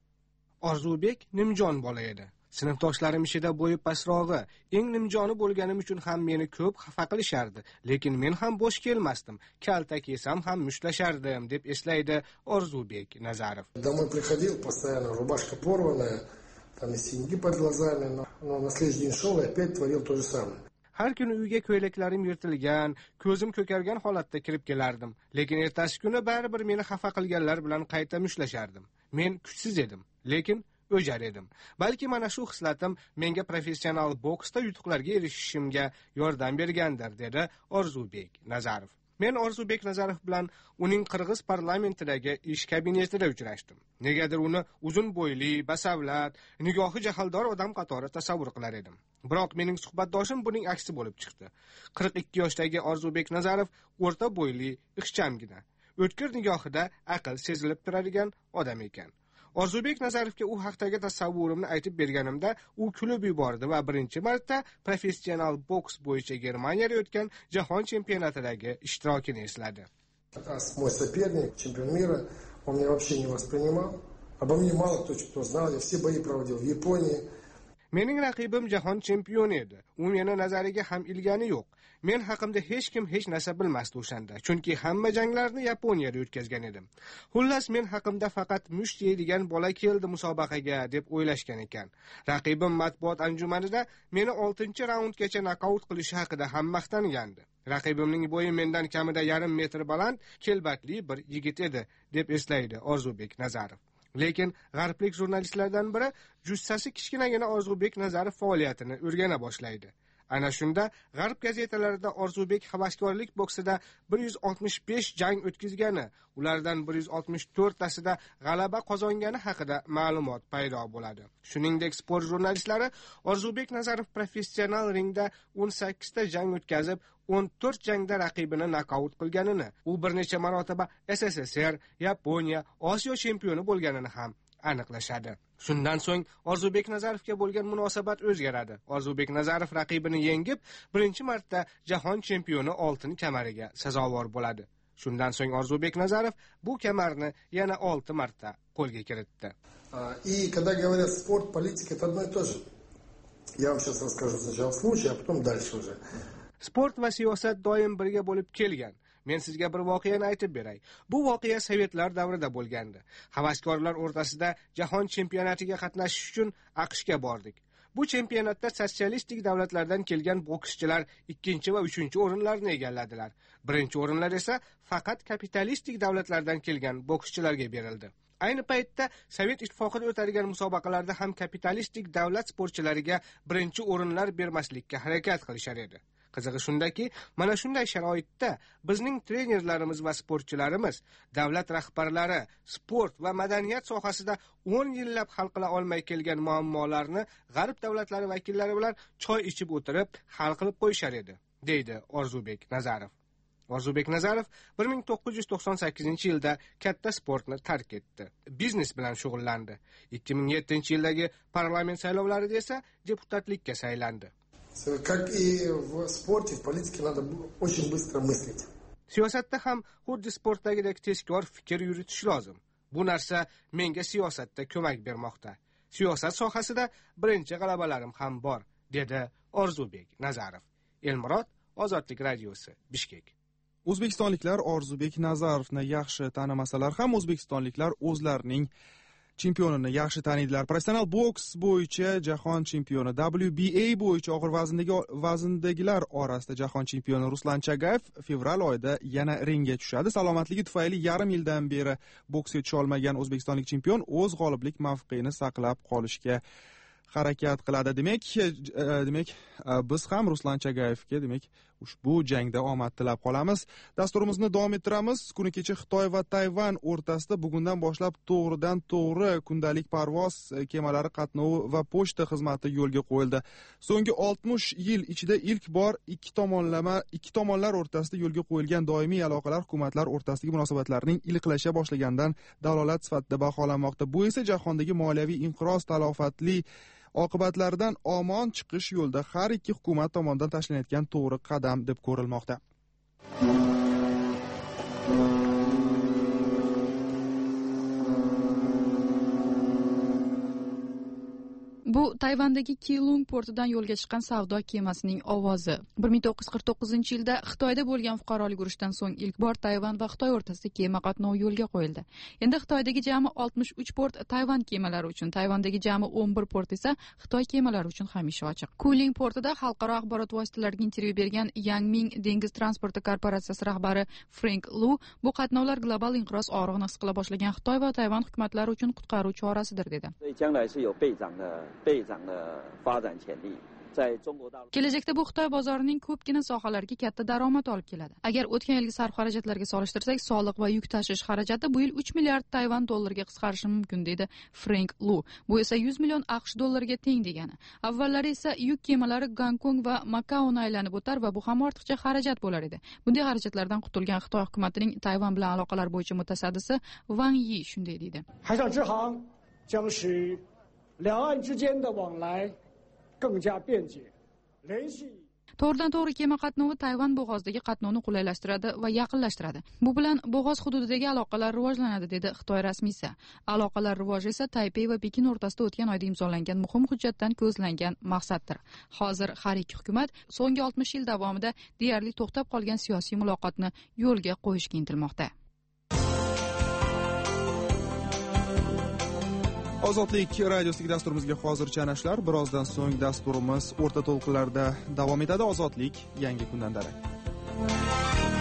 Orzubek nimjon bola edi. Sinfdoshlarim ichida bo'yi pasrog'i, eng nimjoni bo'lganim uchun ham meni ko'p xafa qilishardi, lekin men ham bo'sh kelmasdim. Kaltak yesam ham mushlashardim, deb eslaydi Orzubek Nazarov. Домой приходил, постоянно рубашка порванная, там и синяки под глазами, но, но на следующий день шел и опять творил то же самое. Har kuni uyga ko'ylaklarim yirtilgan, ko'zim ko'kargan holatda kirib kelardim. Lekin ertasi kuni baribir meni xafa qilganlar bilan qayta mushlashardim. Men kuchsiz edim, lekin o'jar edim. Balki mana shu hislatim menga professional boksda yutuqlarga erishishimga yordam bergandir, dedi Orzubek Nazarov. Men Orzubek Nazarov bilan uning Qirg'iz parlamentidagi ish kabinetida uchrashdim. Negadir uni uzun bo'yli, basavlat, nigohi jahldor odam qatori tasavvur qilar edim. Biroq mening suhbatdoshim buning aksi bo'lib chiqdi. qirq ikki yoshdagi Orzubek Nazarov o'rta bo'yli, ixchamgina, o'tkir nigohida aql sezilib turadigan odam ekan. Orzubek Nazarovga u haqdagi tasavvurimni aytib berganimda u kulib yubordi va birinchi marta professional boks bo'yicha Germaniyada o'tgan jahon chempionatidagi ishtirokini esladi. Мой соперник, чемпион мира, он меня вообще не воспринимал. Обо мне мало кто что знал, я все бои проводил в Японии. Mening raqibim jahon chempioni edi. U meni nazariga ham ilgani yo'q. Men haqimda hech kim hech narsa bilmasdi o'shanda, chunki hamma janglarni Yaponiyada o'tkazgan edim. Xullas, men haqimda faqat musht yeydigan bola keldi musobaqaga deb o'ylashgan ekan. Raqibim matbuot anjumanida meni oltinchi raundgacha nokaut qilishi haqida ham maqtangandi. Raqibimning bo'yi mendan kamida yarim metr baland, kelbatli bir yigit edi, deb eslaydi Orzubek Nazarov. Lekin g'arblik jurnalistlardan biri jussasi kichkinagina Orzubek Nazarov faoliyatini o'rgana boshlaydi. Ana shunda g'arb gazetalarida Orzubek havaskorlik boksida bir yuz oltmish besh jang o'tkazgani, ulardan bir yuz oltmish to'rt tasida g'alaba qozongani haqida ma'lumot paydo bo'ladi. Shuningdek, sport jurnalistlari Orzubek Nazarov professional ringda o'n sakkiz ta jang o'tkazib, o'n to'rt jangda raqibini nokaut qilganini, u bir necha marotaba S S S R, Yaponiya, Osiyo chempioni bo'lganini ham aniqlashadi. Shundan so'ng Orzubek Nazarovga bo'lgan munosabat o'zgaradi. Orzubek Nazarov raqibini yengib, birinchi marta jahon chempioni oltin kamariga sazovor bo'ladi. Shundan so'ng Orzubek Nazarov bu kamarni yana olti marta qo'lga kiritdi. И когда говорят спорт, политика, это одно и то же. Я вам сейчас расскажу сначала случай, а потом дальше уже. Sport va siyosat doim birga bo'lib kelgan. Men sizga bir voqeani aytib beray. Bu voqea sovetlar davrida bo'lgandi. Havaskorlar o'rtasida jahon chempionatiga qatnashish uchun AQShga bordik. Bu chempionatda sotsialistik davlatlardan kelgan bokschilar ikkinchi va uchinchi o'rinlarni egalladilar. Birinchi o'rinlar esa faqat kapitalistik davlatlardan kelgan bokschilarga berildi. Ayni paytda Sovet ittifoqida o'tadigan musobaqalarda ham kapitalistik davlat sportchilariga birinchi o'rinlar bermaslikka harakat qilishar edi. Qizig'i shundaki, mana shunday sharoitda bizning trenerlarimiz va sportchilarimiz, davlat rahbarlari sport va madaniyat sohasida o'n yillab hal qila olmay kelgan muammolarni g'arb davlatlari vakillari bilan choy ichib o'tirib hal qilib qo'yishar edi, deydi Orzubek Nazarov. Orzubek Nazarov bir ming to'qqiz yuz to'qson sakkizinchi yilda katta sportni tark etdi. Biznes bilan shug'ullandi. ikki ming yettinchi yildagi parlament saylovlarida esa deputatlikka saylandi. Как и в спорте, в политике надо очень быстро мыслить. Siyosatda ham xuddi sportdagidek tezkor fikr yuritish lozim. Bu narsa menga siyosatda ko'mak bermoqda. Siyosat sohasida birinchi g'alabalarim ham bor, dedi Orzubek Nazarov. Elmurod, Ozodlik radiosi, Bishkek. O'zbekistonliklar Orzubek Nazarovni yaxshi tanimasalar ham o'zbekistonliklar o'zlarining chempionini yaxshi taniydilar. Professional boks bo'yicha jahon chempioni, W B A bo'yicha og'ir vazndagi vazndagilar orasida jahon chempioni Ruslan Chagayev fevral oyida yana ringga tushadi. Salomatligi tufayli yarim yildan beri boksga tusha olmagan o'zbekistonlik chempion o'z g'oliblik mavqeini saqlab qolishga harakat qiladi. Demak, demak biz ham Ruslan Chagayevga demak ushbu jangda omad tilab qolamiz. Dasturimizni davom ettiramiz. Kuni kecha Xitoy va Tayvan o'rtasida bugundan boshlab to'g'ridan to'g'ri kundalik parvoz kemalari qatnovi va pochta xizmati yo'lga qo'yildi. So'nggi oltmish yil ichida ilk bor ikki tomonlama ikki tomonlar o'rtasida yo'lga qo'yilgan doimiy aloqalar hukumatlar o'rtasidagi munosabatlarning iliqlasha boshlaganidan dalolat sifatida baholanmoqda. Bu esa jahondagi moliyaviy inqiroz talofatli oqibatlaridan omon chiqish yo'lida har ikki hukumat tomonidan tashlanayotgan to'g'ri qadam deb ko'rilmoqda. Bu Tayvandagi Keelung portidan yo'lga chiqqan savdo kemasining ovozi. bir ming to'qqiz yuz qirq to'qqizinchi yilda Xitoyda bo'lgan fuqarolik urushidan so'ng ilk bor Tayvan va Xitoy o'rtasida kema qatnovi yo'lga qo'yildi. Endi Xitoydagi jami oltmish uch port Tayvan kemalari uchun, Tayvandagi jami o'n bir port esa Xitoy kemalari uchun hamisha ochiq. Keelung portida xalqaro axborot vositalariga intervyu bergan Yangming dengiz transporti korporatsiyasi rahbari Frank Lu bu qatnovlar global inqiroz og'rig'ini his qila boshlagan Xitoy va Tayvan hukumatlari uchun qutqaruv chorasidir dedi. Kelajakda bu Xitoy bozorining ko'pgina sohalariga katta daromad olib keladi. Agar o'tgan yilgi sarf xarajatlarga solishtirsak, soliq va yuk tashish xarajati bu yil uch milliard Tayvan dollariga qisqarishi mumkin dedi Frank Lu. Bu esa yuz million AQSh dollariga teng degani. Avvallari esa yuk kemalari Gonkong va Makaoni aylanib o'tar va bu ham ortiqcha xarajat bo'lar edi. Bunday xarajatlardan qutulgan Xitoy hukumatining Tayvan bilan aloqalar bo'yicha mutasaddisi Wang Yi shunday deydi. 将使两岸之间的往来更加便捷，联系 To'g'ridan to'g'ri kema qatnovi Tayvan bo'g'ozidagi qatnovni qulaylashtiradi va yaqinlashtiradi. Bu bilan bo'g'oz hududidagi aloqalar rivojlanadi, dedi Xitoy rasmiysi. Aloqalar rivoji esa Taypey va Pekin o'rtasida o'tgan oyda imzolangan muhim hujjatdan ko'zlangan maqsaddir. Hozir har ikki hukumat so'nggi oltmish yil davomida deyarli to'xtab qolgan siyosiy muloqotni yo'lga qo'yishga intilmoqda. Ozodlik radiosidagi dasturimizga hozircha ana shular. Birozdan so'ng dasturimiz o'rta to'lqinlarda davom etadi. Ozodlik yangi kundan darak.